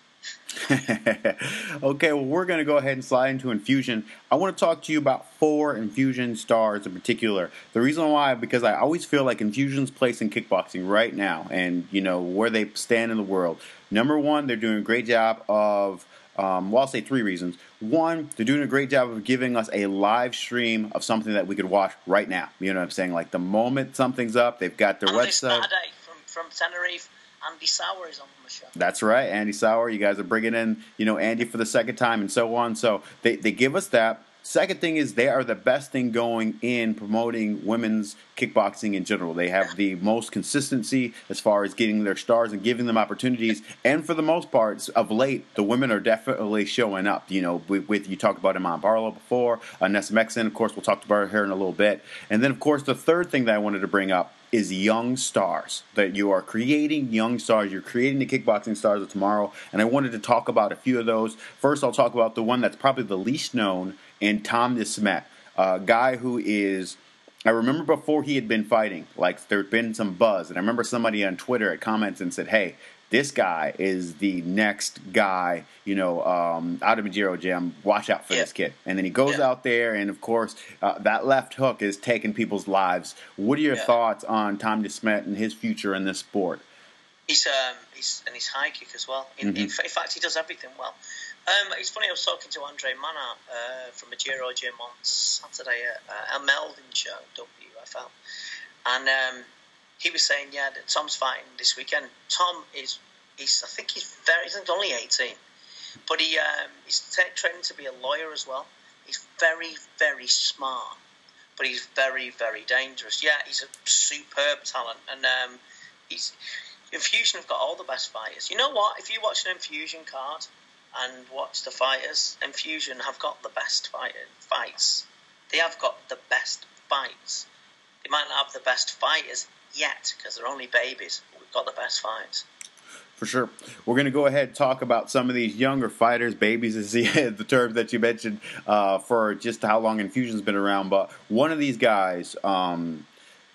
Okay, well, we're going to go ahead and slide into Infusion. I want to talk to you about four Infusion stars in particular. The reason why, because I always feel like Infusion's place in kickboxing right now, and, you know, where they stand in the world. Number one, they're doing a great job of, um, well, I'll say three reasons. One, they're doing a great job of giving us a live stream of something that we could watch right now. You know what I'm saying? Like, the moment something's up, they've got their and website. This Saturday from, from Tenerife, Andy Sauer is on the show. That's right, Andy Sauer. You guys are bringing in, you know, Andy for the second time and so on. So they, they give us that. Second thing is they are the best thing going in promoting women's kickboxing in general. They have the most consistency as far as getting their stars and giving them opportunities. And for the most part, of late, the women are definitely showing up. You know, with, with you talked about Iman Barlow before, uh, Nessa Mexen, of course, we'll talk about her in a little bit. And then, of course, the third thing that I wanted to bring up is young stars, that you are creating young stars. You're creating the kickboxing stars of tomorrow, and I wanted to talk about a few of those. First, I'll talk about the one that's probably the least known, and Tom Desmet, a guy who is, I remember before he had been fighting, like there had been some buzz, and I remember somebody on Twitter had commented and said, hey, this guy is the next guy, you know, um, out of Majiro Gym. Watch out for yeah. this kid. And then he goes yeah. out there, and, of course, uh, that left hook is taking people's lives. What are your yeah. thoughts on Tom Desmet and his future in this sport? He's um, he's and he's high kick as well. In, mm-hmm. in, in fact, he does everything well. Um, it's funny, I was talking to Andre Manat uh, from Majiro Gym on Saturday at uh, a Melvin show, W F L. And um, he was saying, yeah, that Tom's fighting this weekend. Tom is, he's, I think he's very, he's only eighteen, but he um, he's t- training to be a lawyer as well. He's very, very smart, but he's very, very dangerous. Yeah, he's a superb talent, and um, he's Infusion have got all the best fighters. You know what? If you watch an Infusion card and watch the fighters, Infusion have got the best fight- fights. They have got the best fights. They might not have the best fighters yet, because they're only babies. We've got the best fights. For sure. We're going to go ahead and talk about some of these younger fighters. Babies is the, the term that you mentioned uh, for just how long Infusion's been around. But one of these guys, um,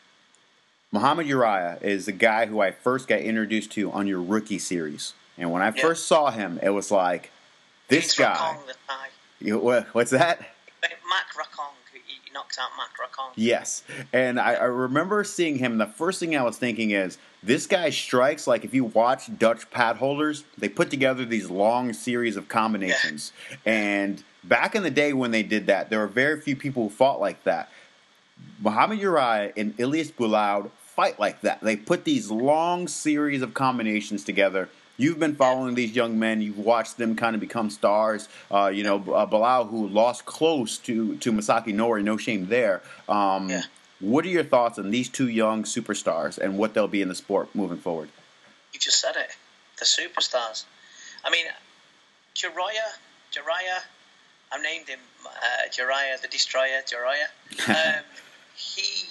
Muhammad Uriah, is the guy who I first got introduced to on your rookie series. And when I yeah. first saw him, it was like, this He's guy. You, what, what's that? Mac Rakong. He knocked out Mac Rakong. Yes. And I, I remember seeing him. The first thing I was thinking is, this guy strikes like if you watch Dutch pad holders, they put together these long series of combinations. Yeah. And back in the day when they did that, there were very few people who fought like that. Muhammad Uriah and Ilyas Bulaud fight like that. They put these long series of combinations together. You've been following these young men. You've watched them kind of become stars. Uh, you know, uh, Bilal, who lost close to, to Masaki Nori, no shame there. Um, yeah. What are your thoughts on these two young superstars and what they'll be in the sport moving forward? You just said it. The superstars. I mean, Jiraiya, Jiraiya, I named him uh, Jiraiya the Destroyer, Jiraiya. Um, he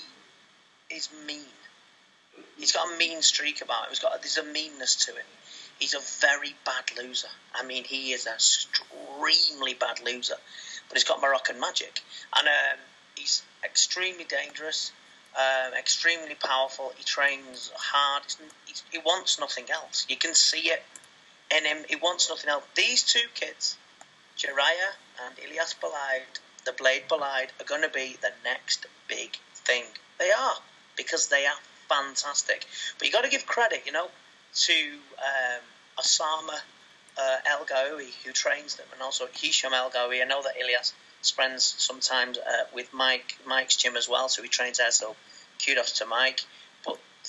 is mean. He's got a mean streak about him. He's got, there's a meanness to him. He's a very bad loser. I mean, he is an extremely bad loser. But he's got Moroccan magic. And um, he's extremely dangerous, um, extremely powerful. He trains hard. He's, he's, he wants nothing else. You can see it in him. He wants nothing else. These two kids, Jiraiya and Ilyas Bulaud, the Blade Bulaud, are going to be the next big thing. They are, because they are fantastic. But you got to give credit, you know, to um, Osama uh, El Gaoui, who trains them, and also Hisham El Gaoui. I know that Ilyas spends sometimes uh, with Mike Mike's gym as well, so he trains there, so kudos to Mike. But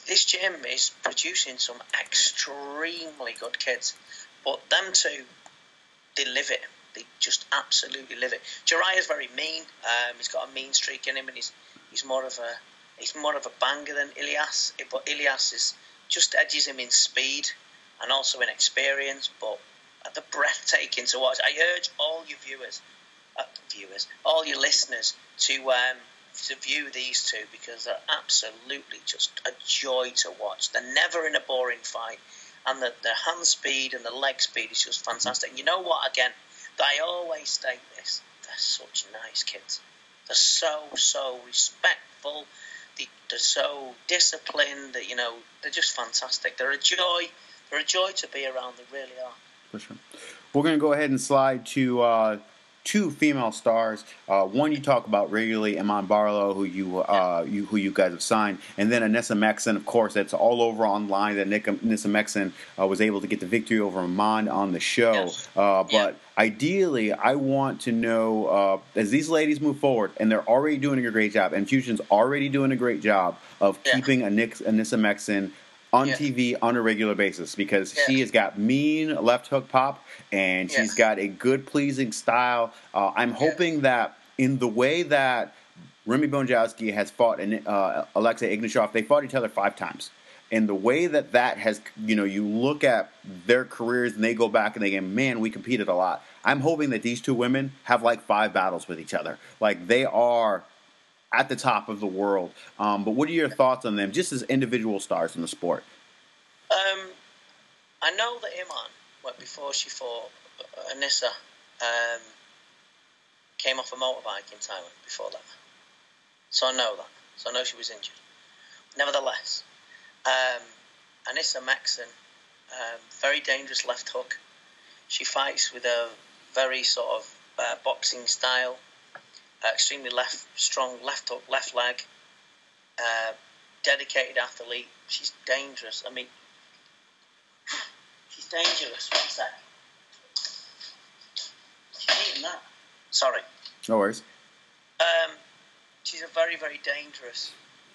this gym is producing some extremely good kids, but them two, they live it. They just absolutely live it. Jariah's very mean. Um, he's got a mean streak in him, and he's he's more of a he's more of a banger than Ilias. But Ilias is just edges him in speed and also in experience. But the breathtaking to watch. I urge all your viewers, uh, viewers, all your listeners to um, to view these two, because they're absolutely just a joy to watch. They're never in a boring fight, and the the hand speed and the leg speed is just fantastic. And you know what? Again, I always state this: they're such nice kids. They're so so respectful. They, they're so disciplined. That you know they're just fantastic. They're a joy. They're a joy to be around. They really are. For sure. We're going to go ahead and slide to uh, two female stars. Uh, one you talk about regularly, Iman Barlow, who you, uh, you who you guys have signed, and then Anissa Meksen, of course, that's all over online. That Nick, Anissa Meksen uh, was able to get the victory over Iman on the show. Yes. Uh, but yeah. Ideally, I want to know, uh, as these ladies move forward, and they're already doing a great job, and Fusion's already doing a great job of yeah. keeping Anissa Meksen on yeah. T V on a regular basis, because yeah. she has got mean left hook pop, and she's yeah. got a good pleasing style. Uh, I'm hoping yeah. that in the way that Remy Bonjowski has fought and uh, Alexei Ignashov, they fought each other five times. And the way that that has, you know, you look at their careers and they go back and they go, man, we competed a lot. I'm hoping that these two women have like five battles with each other. Like they are at the top of the world. Um, but what are your thoughts on them, just as individual stars in the sport? Um, I know that Iman, well, before she fought uh, Anissa, um, came off a motorbike in Thailand before that. So I know that. So I know she was injured. Nevertheless, um, Anissa Meksen, um, very dangerous left hook. She fights with a very sort of uh, boxing style. Uh, extremely left, strong left hook, left leg, uh, dedicated athlete. She's dangerous. I mean, she's dangerous. One sec. She's eating that. Sorry. No worries. Um, she's a very, very dangerous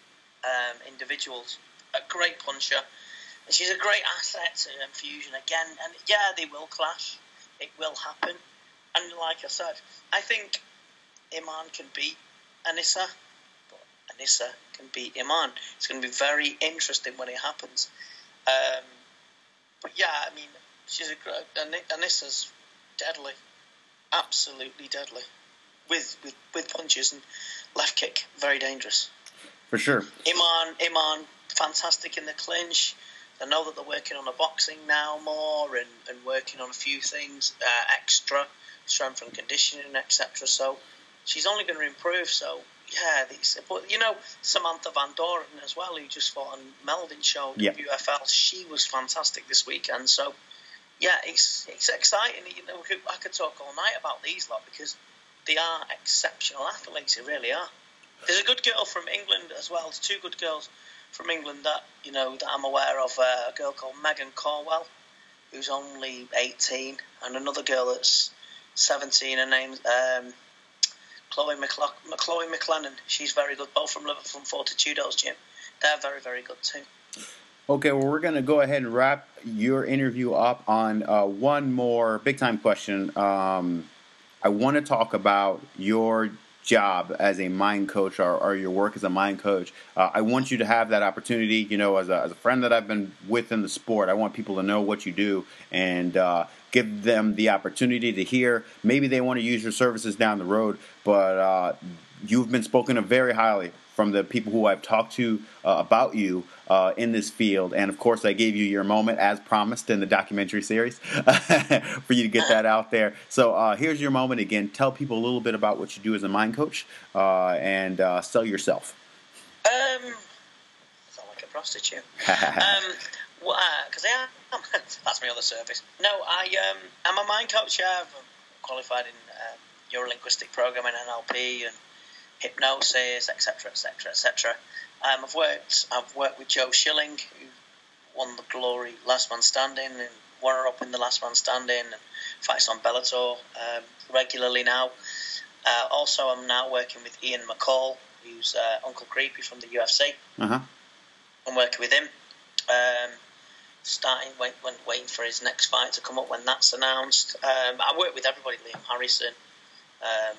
um, individual. A great puncher. And she's a great asset to Fusion again. And yeah, they will clash. It will happen. And like I said, I think Iman can beat Anissa, but Anissa can beat Iman. It's going to be very interesting when it happens. Um, but yeah, I mean, she's a great. Anissa's deadly, absolutely deadly, with with with punches and left kick, very dangerous. For sure. Iman, Iman, fantastic in the clinch. I know that they're working on a boxing now more and, and working on a few things uh, extra, strength and conditioning, et cetera. So she's only going to improve. So yeah, these, but you know, Samantha Van Doren as well, who just fought on Melvin show yep. W F L. She was fantastic this weekend. So yeah, it's it's exciting. You know, I could talk all night about these lot because they are exceptional athletes. They really are. There's a good girl from England as well. There's two good girls from England that you know that I'm aware of. Uh, a girl called Megan Corwell, who's only eighteen, and another girl that's seventeen. Her name's um, Chloe, McLa- Chloe McLennan. She's very good. Both from Liverpool, from Fortitudo's gym. They're very, very good too. Okay, well, we're going to go ahead and wrap your interview up on uh, one more big-time question. Um, I want to talk about your job as a mind coach or, or your work as a mind coach. Uh, I want you to have that opportunity, you know, as a, as a friend that I've been with in the sport. I want people to know what you do and uh, give them the opportunity to hear. Maybe they want to use your services down the road, but uh, you've been spoken of very highly from the people who I've talked to uh, about you uh, in this field. And, of course, I gave you your moment, as promised in the documentary series, for you to get that out there. So uh, here's your moment again. Tell people a little bit about what you do as a mind coach uh, and uh, sell yourself. Um, I sound like a prostitute. um, well, because uh, I am. That's my other service. No, I, um, I'm a mind coach. I'm qualified in uh, Neurolinguistic Programming, N L P, and hypnosis, et cetera, et cetera, et cetera. Um, I've worked. I've worked with Joe Schilling, who won the Glory Last Man Standing and runner up in the Last Man Standing, and fights on Bellator um, regularly now. Uh, also, I'm now working with Ian McCall, who's uh, Uncle Creepy from the U F C. Uh-huh. I'm working with him. Um, starting wait, when, waiting for his next fight to come up when that's announced. Um, I work with everybody, Liam Harrison. Um,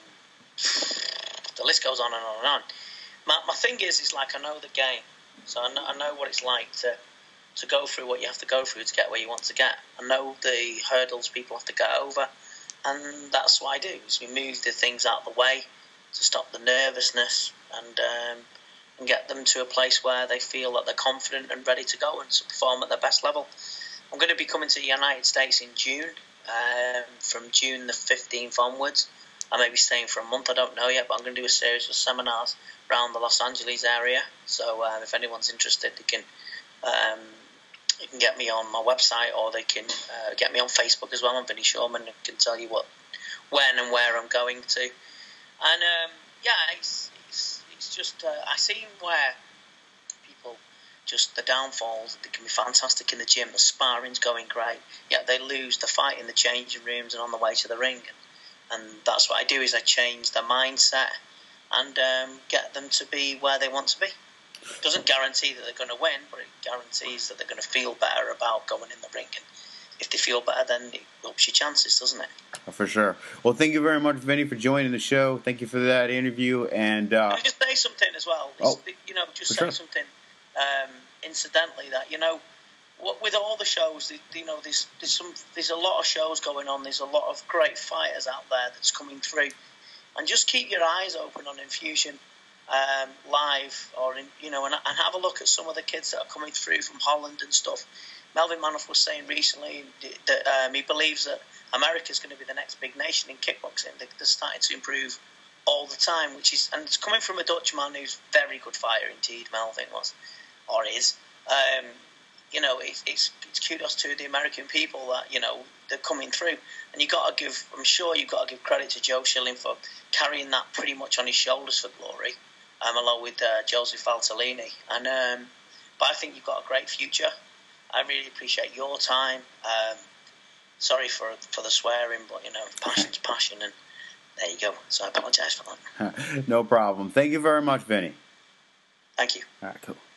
the list goes on and on and on. My, my thing is, is like I know the game, so I know, I know what it's like to to go through what you have to go through to get where you want to get. I know the hurdles people have to get over, and that's what I do. Is we move the things out of the way to stop the nervousness and um, and get them to a place where they feel that they're confident and ready to go and to perform at their best level. I'm going to be coming to the United States in June, um, from June the fifteenth onwards. I may be staying for a month, I don't know yet, but I'm going to do a series of seminars around the Los Angeles area. So um, if anyone's interested, they can um, you can get me on my website, or they can uh, get me on Facebook as well. I'm Vinny Shawman, and can tell you what, when and where I'm going to. And um, yeah, it's, it's, it's just, uh, I see where people, just the downfalls, they can be fantastic in the gym, the sparring's going great, yet they lose the fight in the changing rooms and on the way to the ring. And, and that's what I do, is I change their mindset and um, get them to be where they want to be. It doesn't guarantee that they're going to win, but it guarantees that they're going to feel better about going in the ring. And if they feel better, then it ups your chances, doesn't it? For sure. Well, thank you very much, Vinny, for joining the show. Thank you for that interview. And uh, Can I just say something as well? Oh, you know, just say sure. something um, incidentally that, you know, what, with all the shows, you know, there's there's some there's a lot of shows going on. There's a lot of great fighters out there that's coming through, and just keep your eyes open on Infusion um, live, or in, you know, and, and have a look at some of the kids that are coming through from Holland and stuff. Melvin Manoff was saying recently that um, he believes that America's going to be the next big nation in kickboxing. They're starting to improve all the time, which is, and it's coming from a Dutchman who's a very good fighter indeed. Melvin was, or is. Um, you know, it's, it's it's kudos to the American people that, you know, they're coming through, and you got to give. I'm sure you've got to give credit to Joe Schilling for carrying that pretty much on his shoulders for Glory, um, along with uh, Joseph Valtellini. And um, but I think you've got a great future. I really appreciate your time. Um, sorry for for the swearing, but, you know, passion's passion, and there you go. So I apologise for that. No problem. Thank you very much, Vinny. Thank you. All right, cool.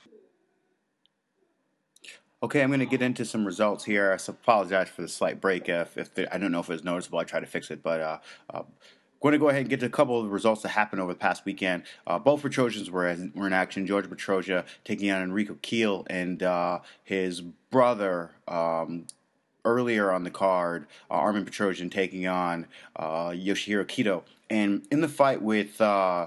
Okay, I'm going to get into some results here. I apologize for the slight break. If, if it, I don't know if it was noticeable, I try to fix it. But uh, uh, I'm going to go ahead and get to a couple of the results that happened over the past weekend. Uh, both Petrosians were, were in action. George Petrosia taking on Enrico Keil, and uh, his brother um, earlier on the card, uh, Armin Petrosian taking on uh, Yoshihiro Kido. And in the fight with uh,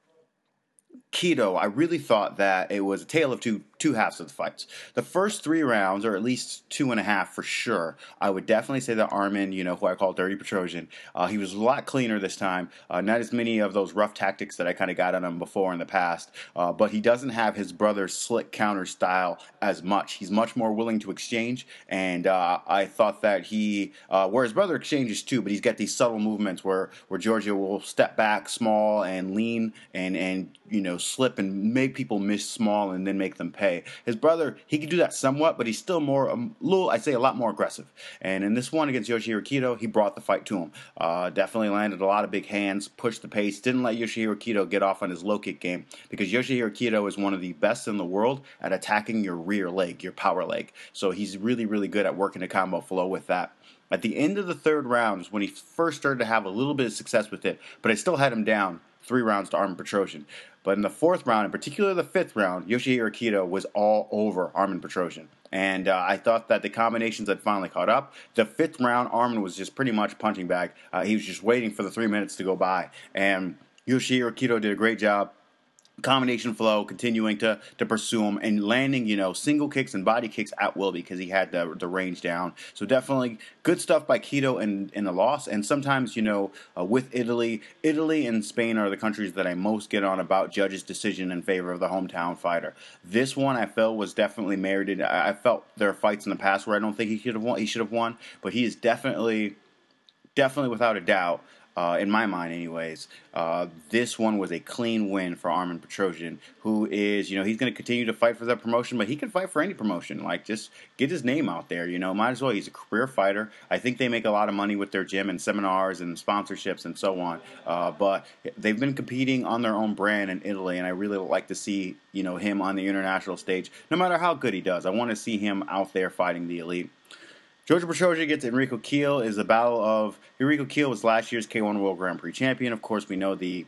Kido, I really thought that it was a tale of two two halves of the fights. The first three rounds, or at least two and a half for sure, I would definitely say that Armin, you know, who I call Dirty Petrosian, uh, he was a lot cleaner this time. Uh, not as many of those rough tactics that I kind of got on him before in the past, uh, but he doesn't have his brother's slick counter style as much. He's much more willing to exchange, and uh, I thought that he, uh, where his brother exchanges too, but he's got these subtle movements where, where Giorgio will step back small and lean and, and, you know, slip and make people miss small and then make them pay. His brother, he can do that somewhat, but he's still more, a um, little, I'd say a lot more aggressive. And in this one against Yoshihiro Kido, he brought the fight to him. Uh, definitely landed a lot of big hands, pushed the pace, didn't let Yoshihiro Kido get off on his low kick game, because Yoshihiro Kido is one of the best in the world at attacking your rear leg, your power leg. So he's really, really good at working the combo flow with that. At the end of the third round is when he first started to have a little bit of success with it, but I still had him down three rounds to Armin Petrosian. But in the fourth round, in particular the fifth round, Yoshihiro Kido was all over Armin Petrosian. And uh, I thought that the combinations had finally caught up. The fifth round, Armin was just pretty much punching bag. Uh, he was just waiting for the three minutes to go by. And Yoshihiro Kido did a great job. Combination flow, continuing to, to pursue him and landing, you know, single kicks and body kicks at will because he had the, the range down. So definitely good stuff by Kido in, in the loss. And sometimes, you know, uh, with Italy, Italy and Spain are the countries that I most get on about judges' decision in favor of the hometown fighter. This one I felt was definitely merited. I, I felt there are fights in the past where I don't think he should have won. He should have won, but he is definitely, definitely without a doubt, Uh, in my mind, anyways, uh, this one was a clean win for Armen Petrosyan, who is, you know, he's going to continue to fight for that promotion, but he can fight for any promotion. Like, just get his name out there, you know, might as well. He's a career fighter. I think they make a lot of money with their gym and seminars and sponsorships and so on. Uh, but they've been competing on their own brand in Italy, and I really like to see, you know, him on the international stage, no matter how good he does. I want to see him out there fighting the elite. Georgia Petrosyan gets Enrico Kehl. Is the battle of Enrico Kehl was last year's K one World Grand Prix champion. Of course, we know the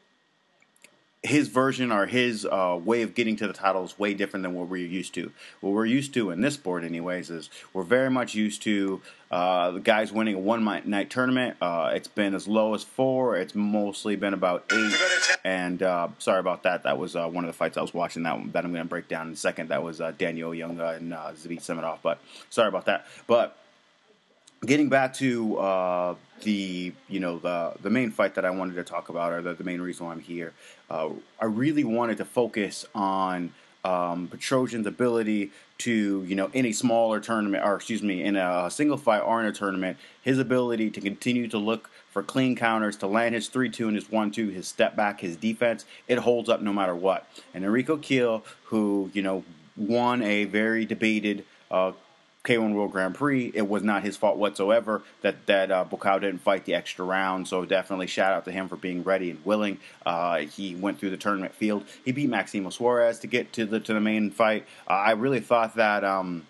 his version or his uh, way of getting to the title is way different than what we're used to. What we're used to in this sport, anyways, is we're very much used to uh, the guys winning a one-night tournament. Uh, it's been as low as four. It's mostly been about eight. And uh, sorry about that. That was uh, one of the fights I was watching that, that I'm going to break down in a second. That was uh, Daniel Younga and uh, Zabit Semedov. But sorry about that. But getting back to uh, the you know the the main fight that I wanted to talk about, or the, the main reason why I'm here, uh, I really wanted to focus on um, Petrosyan's ability to, you know, in a smaller tournament, or excuse me, in a single fight or in a tournament, his ability to continue to look for clean counters, to land his three two and his one two, his step back, his defense, it holds up no matter what. And Enrico Kehl, who, you know, won a very debated uh, K one World Grand Prix, it was not his fault whatsoever that that uh, Buakaw didn't fight the extra round. So definitely shout out to him for being ready and willing. Uh, he went through the tournament field. He beat Maximo Suarez to get to the to the main fight. Uh, I really thought that um,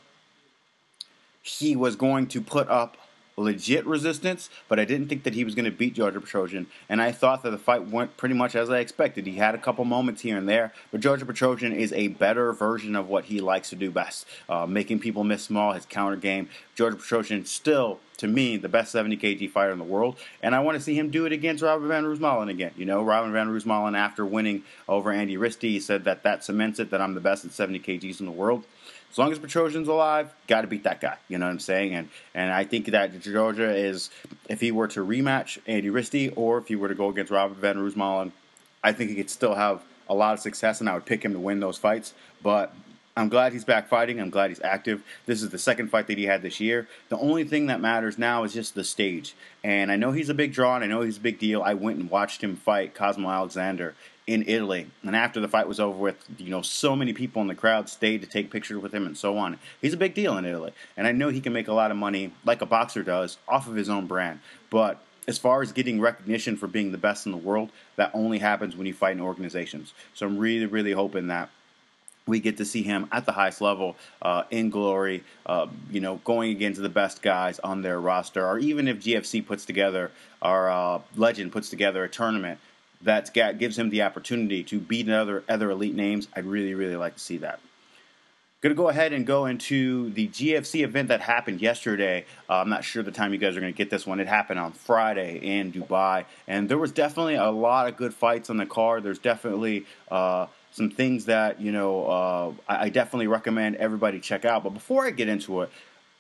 he was going to put up legit resistance, but I didn't think that he was going to beat Georgia Petrosyan, and I thought that the fight went pretty much as I expected. He had a couple moments here and there, but Georgia Petrosyan is a better version of what he likes to do best, uh, making people miss small, his counter game. Georgia Petrosyan still, to me, the best seventy kilogram fighter in the world, and I want to see him do it against Robin van Roosmalen again. You know, Robin van Roosmalen, after winning over Andy Risty, he said that that cements it, that I'm the best at seventy kilograms in the world. As long as Petrosyan's alive, got to beat that guy. You know what I'm saying? And and I think that Georgia is, if he were to rematch Andy Risty, or if he were to go against Robert Van Roosmalen, I think he could still have a lot of success, and I would pick him to win those fights. But I'm glad he's back fighting. I'm glad he's active. This is the second fight that he had this year. The only thing that matters now is just the stage. And I know he's a big draw, and I know he's a big deal. I went and watched him fight Cosmo Alexander in Italy, and after the fight was over with, you know, so many people in the crowd stayed to take pictures with him and so on. He's a big deal in Italy, and I know he can make a lot of money, like a boxer does, off of his own brand. But as far as getting recognition for being the best in the world, that only happens when you fight in organizations. So I'm really, really hoping that we get to see him at the highest level uh, in Glory, uh, you know, going against the best guys on their roster, or even if G F C puts together, or uh, Legend puts together a tournament that gives him the opportunity to beat other other elite names. I'd really, really like to see that. Going to go ahead and go into the G F C event that happened yesterday. Uh, I'm not sure the time you guys are going to get this one. It happened on Friday in Dubai, and there was definitely a lot of good fights on the card. There's definitely uh, some things that, you know, uh, I, I definitely recommend everybody check out. But before I get into it,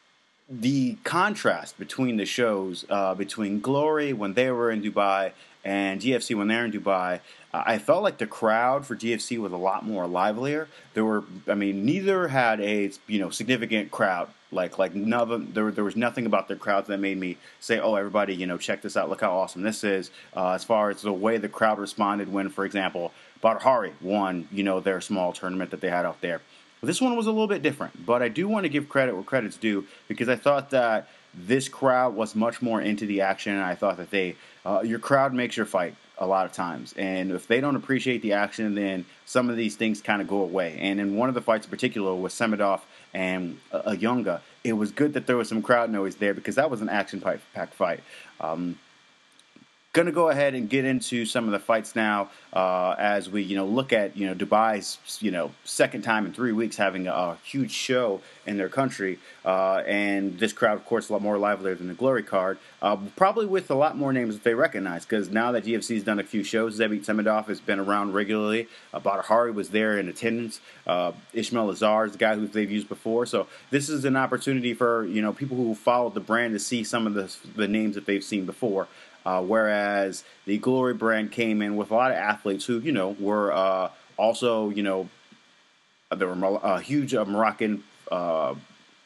the contrast between the shows, uh, between Glory when they were in Dubai and G F C when they're in Dubai, uh, I felt like the crowd for G F C was a lot more livelier. There were, I mean, neither had a, you know, significant crowd. Like, like nothing, there, there was nothing about their crowds that made me say, oh, everybody, you know, check this out. Look how awesome this is. Uh, as far as the way the crowd responded when, for example, Badr Hari won, you know, their small tournament that they had out there. This one was a little bit different, but I do want to give credit where credit's due, because I thought that this crowd was much more into the action, and I thought that they, uh, your crowd makes your fight a lot of times, and if they don't appreciate the action, then some of these things kind of go away. And in one of the fights in particular with Semedov and uh, Younga, it was good that there was some crowd noise there, because that was an action-packed fight. Um, Going to go ahead and get into some of the fights now, uh, as we, you know, look at, you know, Dubai's, you know, second time in three weeks having a, a huge show in their country, uh, and this crowd, of course, a lot more livelier than the Glory card, uh, probably with a lot more names that they recognize, because now that G F C's done a few shows, Zabit Semedov has been around regularly, uh, Badr Hari was there in attendance, uh, Ismail Azar is the guy who they've used before, so this is an opportunity for, you know, people who followed the brand to see some of the, the names that they've seen before. Uh, whereas the Glory brand came in with a lot of athletes who, you know, were uh, also, you know, there were a huge uh, Moroccan uh,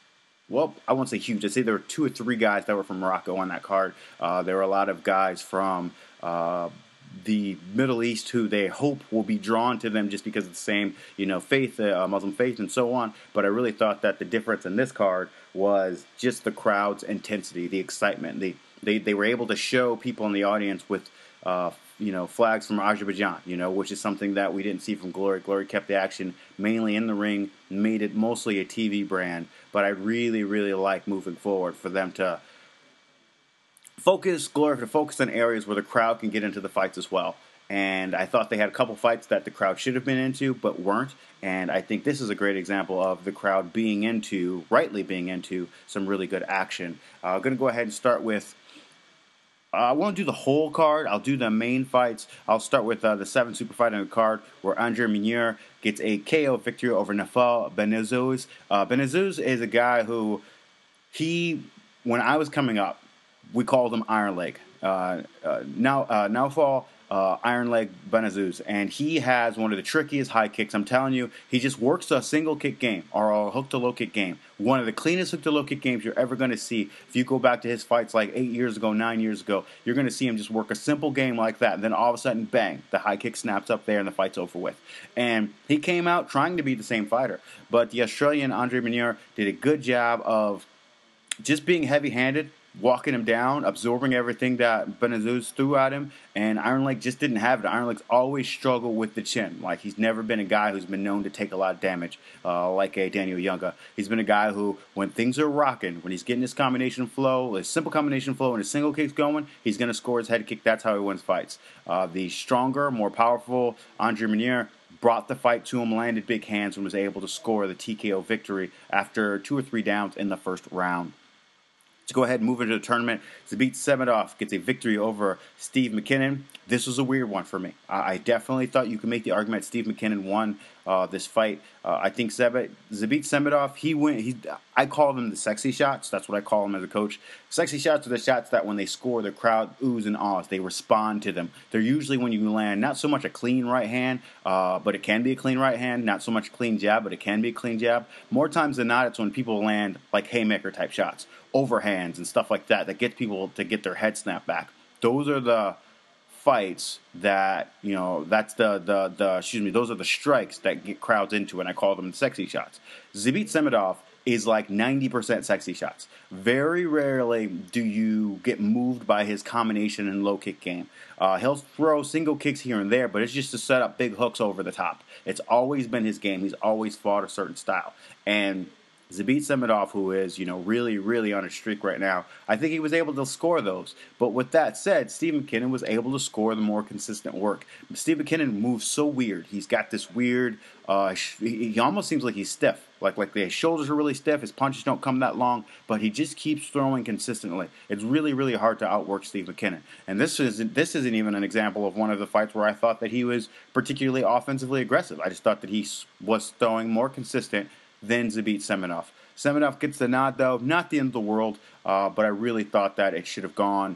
well, I won't say huge. I'd say there were two or three guys that were from Morocco on that card. Uh, there were a lot of guys from uh, the Middle East who they hope will be drawn to them just because of the same, you know, faith, uh, Muslim faith, and so on. But I really thought that the difference in this card was just the crowd's intensity, the excitement. They they, they were able to show people in the audience with uh, you know, flags from Azerbaijan, you know, which is something that we didn't see from Glory. Glory kept the action mainly in the ring, made it mostly a T V brand, but I really, really like moving forward for them to focus, Glory to focus on areas where the crowd can get into the fights as well. And I thought they had a couple fights that the crowd should have been into, but weren't. And I think this is a great example of the crowd being into, rightly being into, some really good action. Uh, I'm going to go ahead and start with Uh, I won't do the whole card. I'll do the main fights. I'll start with uh, the seventh super fight on the card where Andre Munier gets a K O victory over Nafal Benazuz. Uh, Benazuz is a guy who, he, when I was coming up, we called him Iron Leg. Uh, uh, now, uh, Nafal uh, Iron Leg Benazuz, and he has one of the trickiest high kicks. I'm telling you, he just works a single kick game or a hook to low kick game. One of the cleanest hook to low kick games you're ever going to see. If you go back to his fights like eight years ago, nine years ago, you're going to see him just work a simple game like that. And then all of a sudden, bang, the high kick snaps up there and the fight's over with. And he came out trying to be the same fighter. But the Australian Andre Munier did a good job of just being heavy-handed, walking him down, absorbing everything that Benazuz threw at him, and Iron Leg just didn't have it. Iron Leg's always struggled with the chin. Like, he's never been a guy who's been known to take a lot of damage, uh, like a Daniel Younga. He's been a guy who, when things are rocking, when he's getting his combination flow, his simple combination flow, and his single kick's going, he's going to score his head kick. That's how he wins fights. Uh, the stronger, more powerful Andre Munier brought the fight to him, landed big hands, and was able to score the T K O victory after two or three downs in the first round. To go ahead and move into the tournament, Zabit Semedov gets a victory over Steve McKinnon. This was a weird one for me. I definitely thought you could make the argument Steve McKinnon won uh, this fight. Uh, I think Zabit Semedov, he went. He, I call them the sexy shots. That's what I call them as a coach. Sexy shots are the shots that when they score, the crowd oohs and ahs. They respond to them. They're usually when you land not so much a clean right hand, uh, but it can be a clean right hand. Not so much a clean jab, but it can be a clean jab. More times than not, it's when people land like haymaker type shots, overhands and stuff like that, that gets people to get their head snapped back. Those are the fights that, you know, that's the, the, the, excuse me, those are the strikes that get crowds into, and I call them the sexy shots. Zabit Semedov is like ninety percent sexy shots. Very rarely do you get moved by his combination and low kick game. Uh, he'll throw single kicks here and there, but it's just to set up big hooks over the top. It's always been his game. He's always fought a certain style. And Zabit Semedov, who is, you know, really, really on a streak right now, I think he was able to score those. But with that said, Steve McKinnon was able to score the more consistent work. Steve McKinnon moves so weird. He's got this weird, uh, he, he almost seems like he's stiff. Like, like his shoulders are really stiff, his punches don't come that long, but he just keeps throwing consistently. It's really, really hard to outwork Steve McKinnon. And this isn't, this isn't even an example of one of the fights where I thought that he was particularly offensively aggressive. I just thought that he was throwing more consistent than Zabit Semedov. Semedov gets the nod, though. Not the end of the world, uh, but I really thought that it should have gone,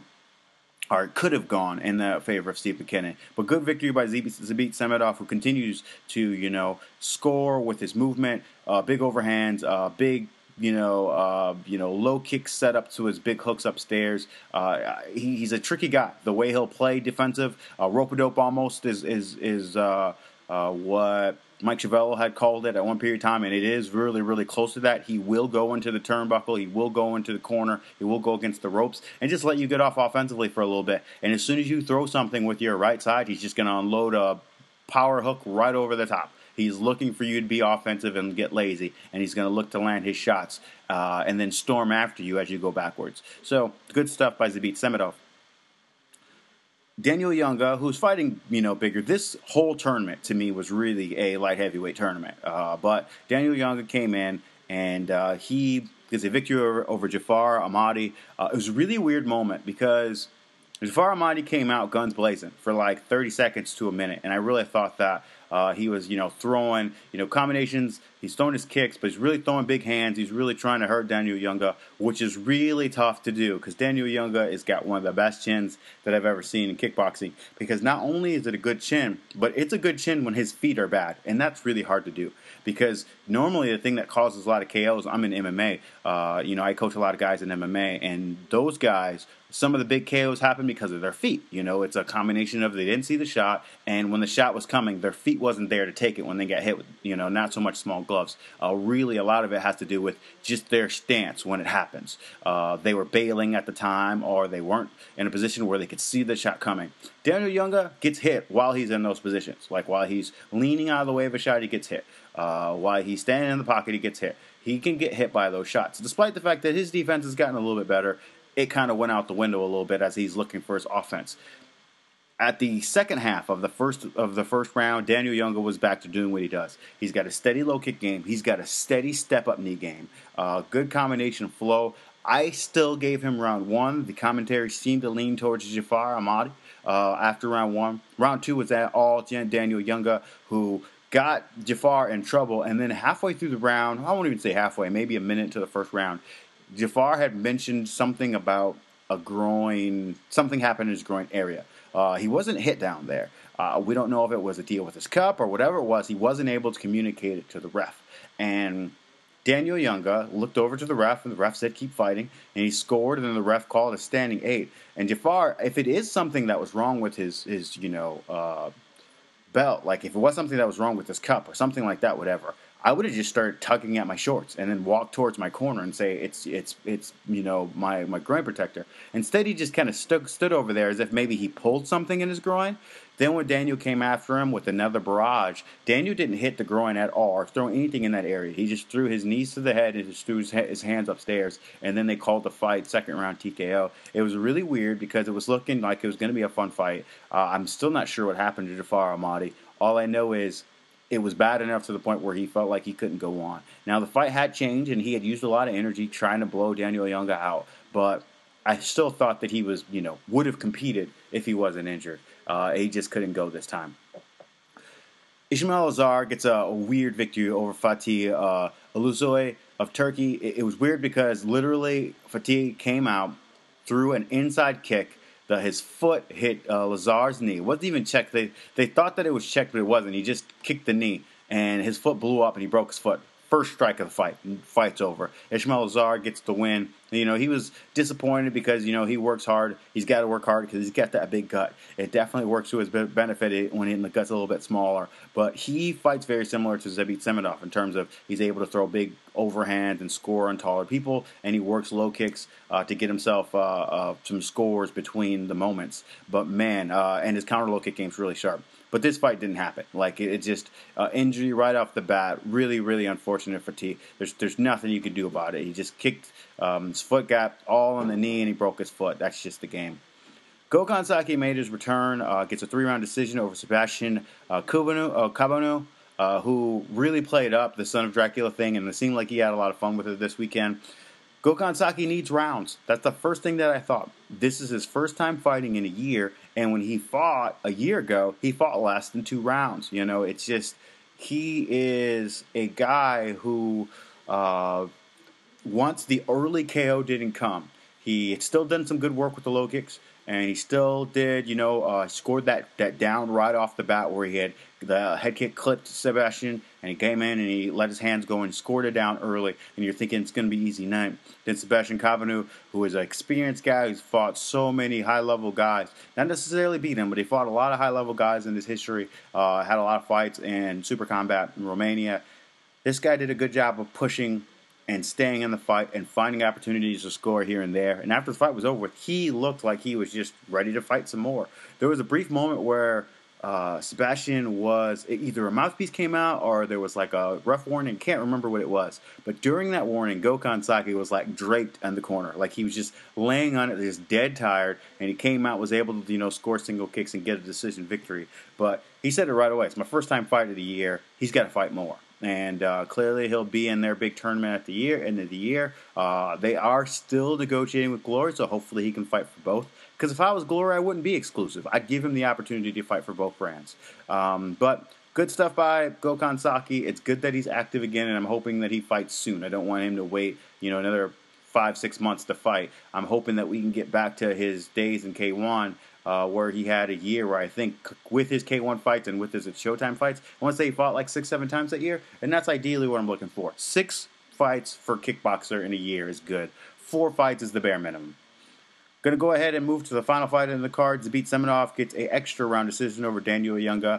or it could have gone, in the favor of Steve McKinnon. But good victory by Zabit Semedov, who continues to, you know, score with his movement, uh, big overhands, uh, big, you know, uh, you know, low kick set up to his big hooks upstairs. Uh, he, he's a tricky guy. The way he'll play defensive, uh, rope-a-dope almost is is is uh, uh, what Mike Chavello had called it at one period of time, and it is really, really close to that. He will go into the turnbuckle. He will go into the corner. He will go against the ropes and just let you get off offensively for a little bit. And as soon as you throw something with your right side, he's just going to unload a power hook right over the top. He's looking for you to be offensive and get lazy, and he's going to look to land his shots uh, and then storm after you as you go backwards. So, good stuff by Zabit Semedov. Daniel Younga, who's fighting, you know, bigger. This whole tournament, to me, was really a light heavyweight tournament. Uh, but Daniel Younga came in, and uh, he gets a victory over, over Jafar Amadi. Uh, it was a really weird moment because Jafar Ahmadi came out guns blazing for like thirty seconds to a minute, and I really thought that uh, he was, you know, throwing, you know, combinations. He's throwing his kicks, but he's really throwing big hands. He's really trying to hurt Daniel Otunga, which is really tough to do because Daniel Otunga has got one of the best chins that I've ever seen in kickboxing. Because not only is it a good chin, but it's a good chin when his feet are bad, and that's really hard to do. Because normally the thing that causes a lot of K Os, I'm in M M A. Uh, you know, I coach a lot of guys in M M A, and those guys, some of the big K Os happen because of their feet. You know, it's a combination of they didn't see the shot, and when the shot was coming, their feet wasn't there to take it when they got hit with, you know, not so much small gloves. Uh, really, a lot of it has to do with just their stance when it happens. Uh, they were bailing at the time, or they weren't in a position where they could see the shot coming. Daniel Otunga gets hit while he's in those positions. Like while he's leaning out of the way of a shot, he gets hit. Uh, while he's standing in the pocket, he gets hit. He can get hit by those shots. Despite the fact that his defense has gotten a little bit better, it kind of went out the window a little bit as he's looking for his offense. At the second half of the first of the first round, Daniel Otunga was back to doing what he does. He's got a steady low kick game. He's got a steady step up knee game. Uh, good combination flow. I still gave him round one. The commentary seemed to lean towards Jafar Ahmadi uh, after round one. Round two was at all Daniel Otunga, who got Jafar in trouble, and then halfway through the round, I won't even say halfway, maybe a minute into the first round, Jafar had mentioned something about a groin, something happened in his groin area. Uh, he wasn't hit down there. Uh, we don't know if it was a deal with his cup or whatever it was. He wasn't able to communicate it to the ref. And Daniel Otunga looked over to the ref, and the ref said, keep fighting. And he scored, and then the ref called a standing eight. And Jafar, if it is something that was wrong with his, his you know, uh, belt, like if it was something that was wrong with his cup or something like that, whatever, I would have just started tugging at my shorts and then walked towards my corner and say it's it's it's you know my my groin protector. Instead, he just kind of stood stood over there as if maybe he pulled something in his groin. Then when Daniel came after him with another barrage, Daniel didn't hit the groin at all or throw anything in that area. He just threw his knees to the head and just threw his, his hands upstairs, and then they called the fight second round T K O. It was really weird because it was looking like it was going to be a fun fight. Uh, I'm still not sure what happened to Jafar Ahmadi. All I know is it was bad enough to the point where he felt like he couldn't go on. Now, the fight had changed, and he had used a lot of energy trying to blow Daniel Otunga out, but I still thought that he was, you know, would have competed if he wasn't injured. Uh, he just couldn't go this time. Ismail Azar gets a, a weird victory over Fatih uh, Ulusoy of Turkey. It, it was weird because literally Fatih came out, threw an inside kick. The, his foot hit uh, Lazar's knee. It wasn't even checked. They they thought that it was checked, but it wasn't. He just kicked the knee, and his foot blew up, and he broke his foot. First strike of the fight, and fight's over. Ismail Azar gets the win. You know, he was disappointed because, you know, he works hard. He's got to work hard because he's got that big gut. It definitely works to his benefit when the gut's a little bit smaller. But he fights very similar to Zabit Semedov in terms of he's able to throw big overhands and score on taller people, and he works low kicks uh, to get himself uh, uh, some scores between the moments. But, man, uh, and his counter low kick game's really sharp. But this fight didn't happen. Like, it, it just, uh, injury right off the bat, really, really unfortunate for T. There's there's nothing you could do about it. He just kicked um, his foot gap all on the knee, and he broke his foot. That's just the game. Gokhan Saki made his return, uh, gets a three-round decision over Sebastian uh, Kubanu, uh, Kabanu, uh, who really played up the Son of Dracula thing, and it seemed like he had a lot of fun with it this weekend. Gokhan Saki needs rounds. That's the first thing that I thought. This is his first time fighting in a year, and when he fought a year ago, he fought less than two rounds. You know, it's just, he is a guy who, uh, once the early K O didn't come, he had still done some good work with the low kicks, and he still did, you know, uh, scored that, that down right off the bat where he had the head kick clipped Sebastian, and he came in and he let his hands go and scored it down early, and you're thinking it's going to be easy night. Then Sebastian Kabanu, who is an experienced guy who's fought so many high-level guys, not necessarily beat him, but he fought a lot of high-level guys in his history, uh, had a lot of fights in Super Combat in Romania. This guy did a good job of pushing and staying in the fight and finding opportunities to score here and there. And after the fight was over, he looked like he was just ready to fight some more. There was a brief moment where uh, Sebastian was, either a mouthpiece came out or there was like a ref warning. Can't remember what it was. But during that warning, Gokhan Saki was like draped in the corner. Like he was just laying on it, just dead tired. And he came out, was able to, you know, score single kicks and get a decision victory. But he said it right away. It's my first time fight of the year. He's got to fight more. And uh, clearly he'll be in their big tournament at the year, end of the year. Uh, they are still negotiating with Glory, so hopefully he can fight for both. Because if I was Glory, I wouldn't be exclusive. I'd give him the opportunity to fight for both brands. Um, but good stuff by Gokhan Saki. It's good that he's active again, and I'm hoping that he fights soon. I don't want him to wait, you know, another five, six months to fight. I'm hoping that we can get back to his days in K one, uh, where he had a year where I think with his K one fights and with his Showtime fights, I want to say he fought like six, seven times that year, and that's ideally what I'm looking for. Six fights for kickboxer in a year is good. Four fights is the bare minimum. Going to go ahead and move to the final fight in the card. Zabit Semenov gets an extra round decision over Daniel Oyunga.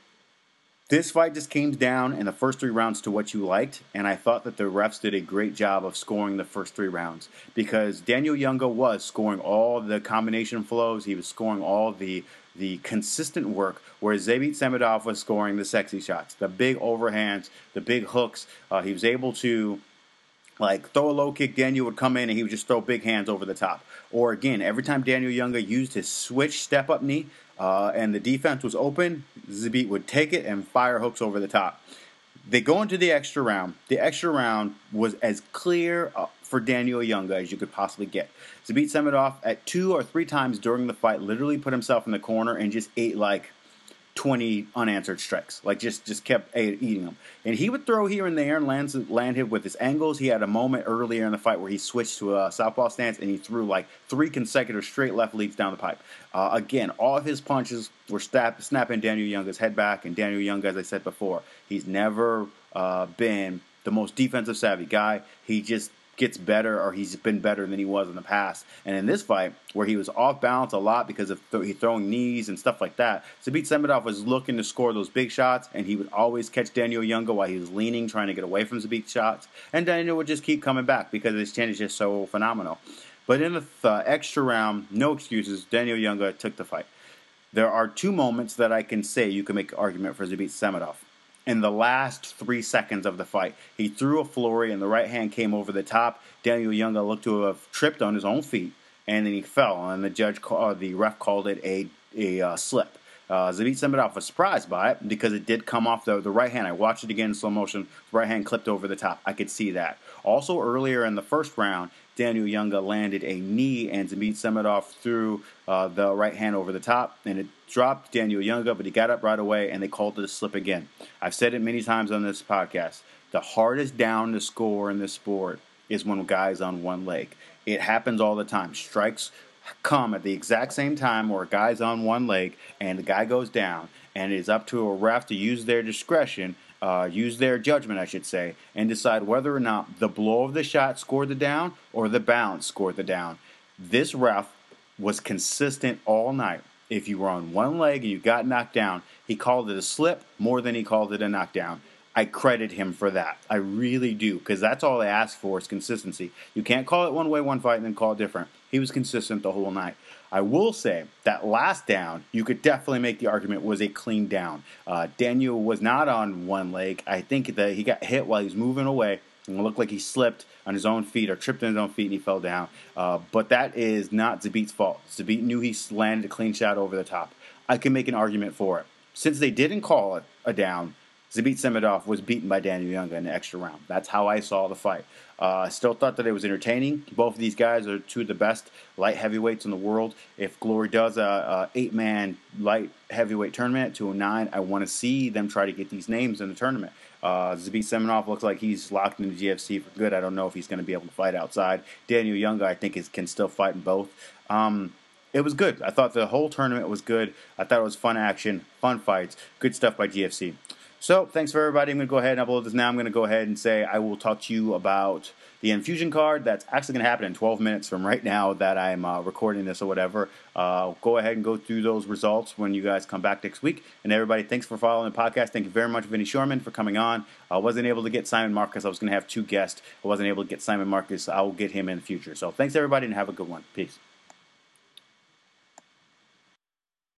This fight just came down in the first three rounds to what you liked, and I thought that the refs did a great job of scoring the first three rounds because Daniel Oyunga was scoring all the combination flows, he was scoring all the the consistent work, whereas Zabit Semenov was scoring the sexy shots, the big overhands, the big hooks. Uh, he was able to like throw a low kick, Daniel would come in and he would just throw big hands over the top. Or again, every time Daniel Oyunga used his switch step-up knee uh, and the defense was open, Zabit would take it and fire hooks over the top. They go into the extra round. The extra round was as clear uh, for Daniel Oyunga as you could possibly get. Zabit Semenov at two or three times during the fight literally put himself in the corner and just ate like twenty unanswered strikes. Like, just, just kept eating them. And he would throw here and there and land, land hit with his angles. He had a moment earlier in the fight where he switched to a southpaw stance and he threw like three consecutive straight left leads down the pipe. Uh, again, all of his punches were snap, snapping Daniel Oyunga's head back. And Daniel Oyunga, as I said before, he's never uh, been the most defensive savvy guy. He just gets better, or he's been better than he was in the past. And in this fight, where he was off balance a lot because of th- he throwing knees and stuff like that, Zabit Semenov was looking to score those big shots, and he would always catch Daniel Oyunga while he was leaning, trying to get away from Zabit's shots. And Daniel would just keep coming back because his chin is just so phenomenal. But in the th- extra round, no excuses, Daniel Oyunga took the fight. There are two moments that I can say you can make an argument for Zabit Semenov. In the last three seconds of the fight, he threw a flurry and the right hand came over the top. Daniel Oyunga looked to have tripped on his own feet, and then he fell, and the judge, uh, the ref called it a, a uh, slip. Uh, Zabit Semenov was surprised by it because it did come off the, the right hand. I watched it again in slow motion. The right hand clipped over the top. I could see that. Also, earlier in the first round, Daniel Oyunga landed a knee, and Zabit Semenov threw uh, the right hand over the top, and it dropped Daniel Oyunga, but he got up right away, and they called it a slip again. I've said it many times on this podcast. The hardest down to score in this sport is when a guy's on one leg. It happens all the time. Strikes come at the exact same time where a guy's on one leg, and the guy goes down, and it is up to a ref to use their discretion, Uh, use their judgment, I should say, and decide whether or not the blow of the shot scored the down or the bounce scored the down. This ref was consistent all night. If you were on one leg and you got knocked down, he called it a slip more than he called it a knockdown. I credit him for that. I really do, because that's all I ask for is consistency. You can't call it one way one fight and then call it different. He was consistent the whole night. I will say that last down, you could definitely make the argument was a clean down. Uh, Daniel was not on one leg. I think that he got hit while he was moving away, and it looked like he slipped on his own feet or tripped on his own feet and he fell down. Uh, but that is not Zabit's fault. Zabit knew he landed a clean shot over the top. I can make an argument for it. Since they didn't call it a down, Zabit Semenov was beaten by Daniel Oyunga in the extra round. That's how I saw the fight. I uh, still thought that it was entertaining. Both of these guys are two of the best light heavyweights in the world. If Glory does a, a eight-man light heavyweight tournament at two oh nine, I want to see them try to get these names in the tournament. Uh, Zabit Semenov looks like he's locked into G F C for good. I don't know if he's going to be able to fight outside. Daniel Oyunga, I think, is, can still fight in both. Um, it was good. I thought the whole tournament was good. I thought it was fun action, fun fights, good stuff by G F C. So, thanks for everybody. I'm going to go ahead and upload this now. I'm going to go ahead and say I will talk to you about the Infusion card. That's actually going to happen in twelve minutes from right now that I'm uh, recording this or whatever. Uh, go ahead and go through those results when you guys come back next week. And everybody, thanks for following the podcast. Thank you very much, Vinny Shorman, for coming on. I wasn't able to get Simon Marcus. I was going to have two guests. I wasn't able to get Simon Marcus. I will get him in the future. So, thanks everybody and have a good one. Peace.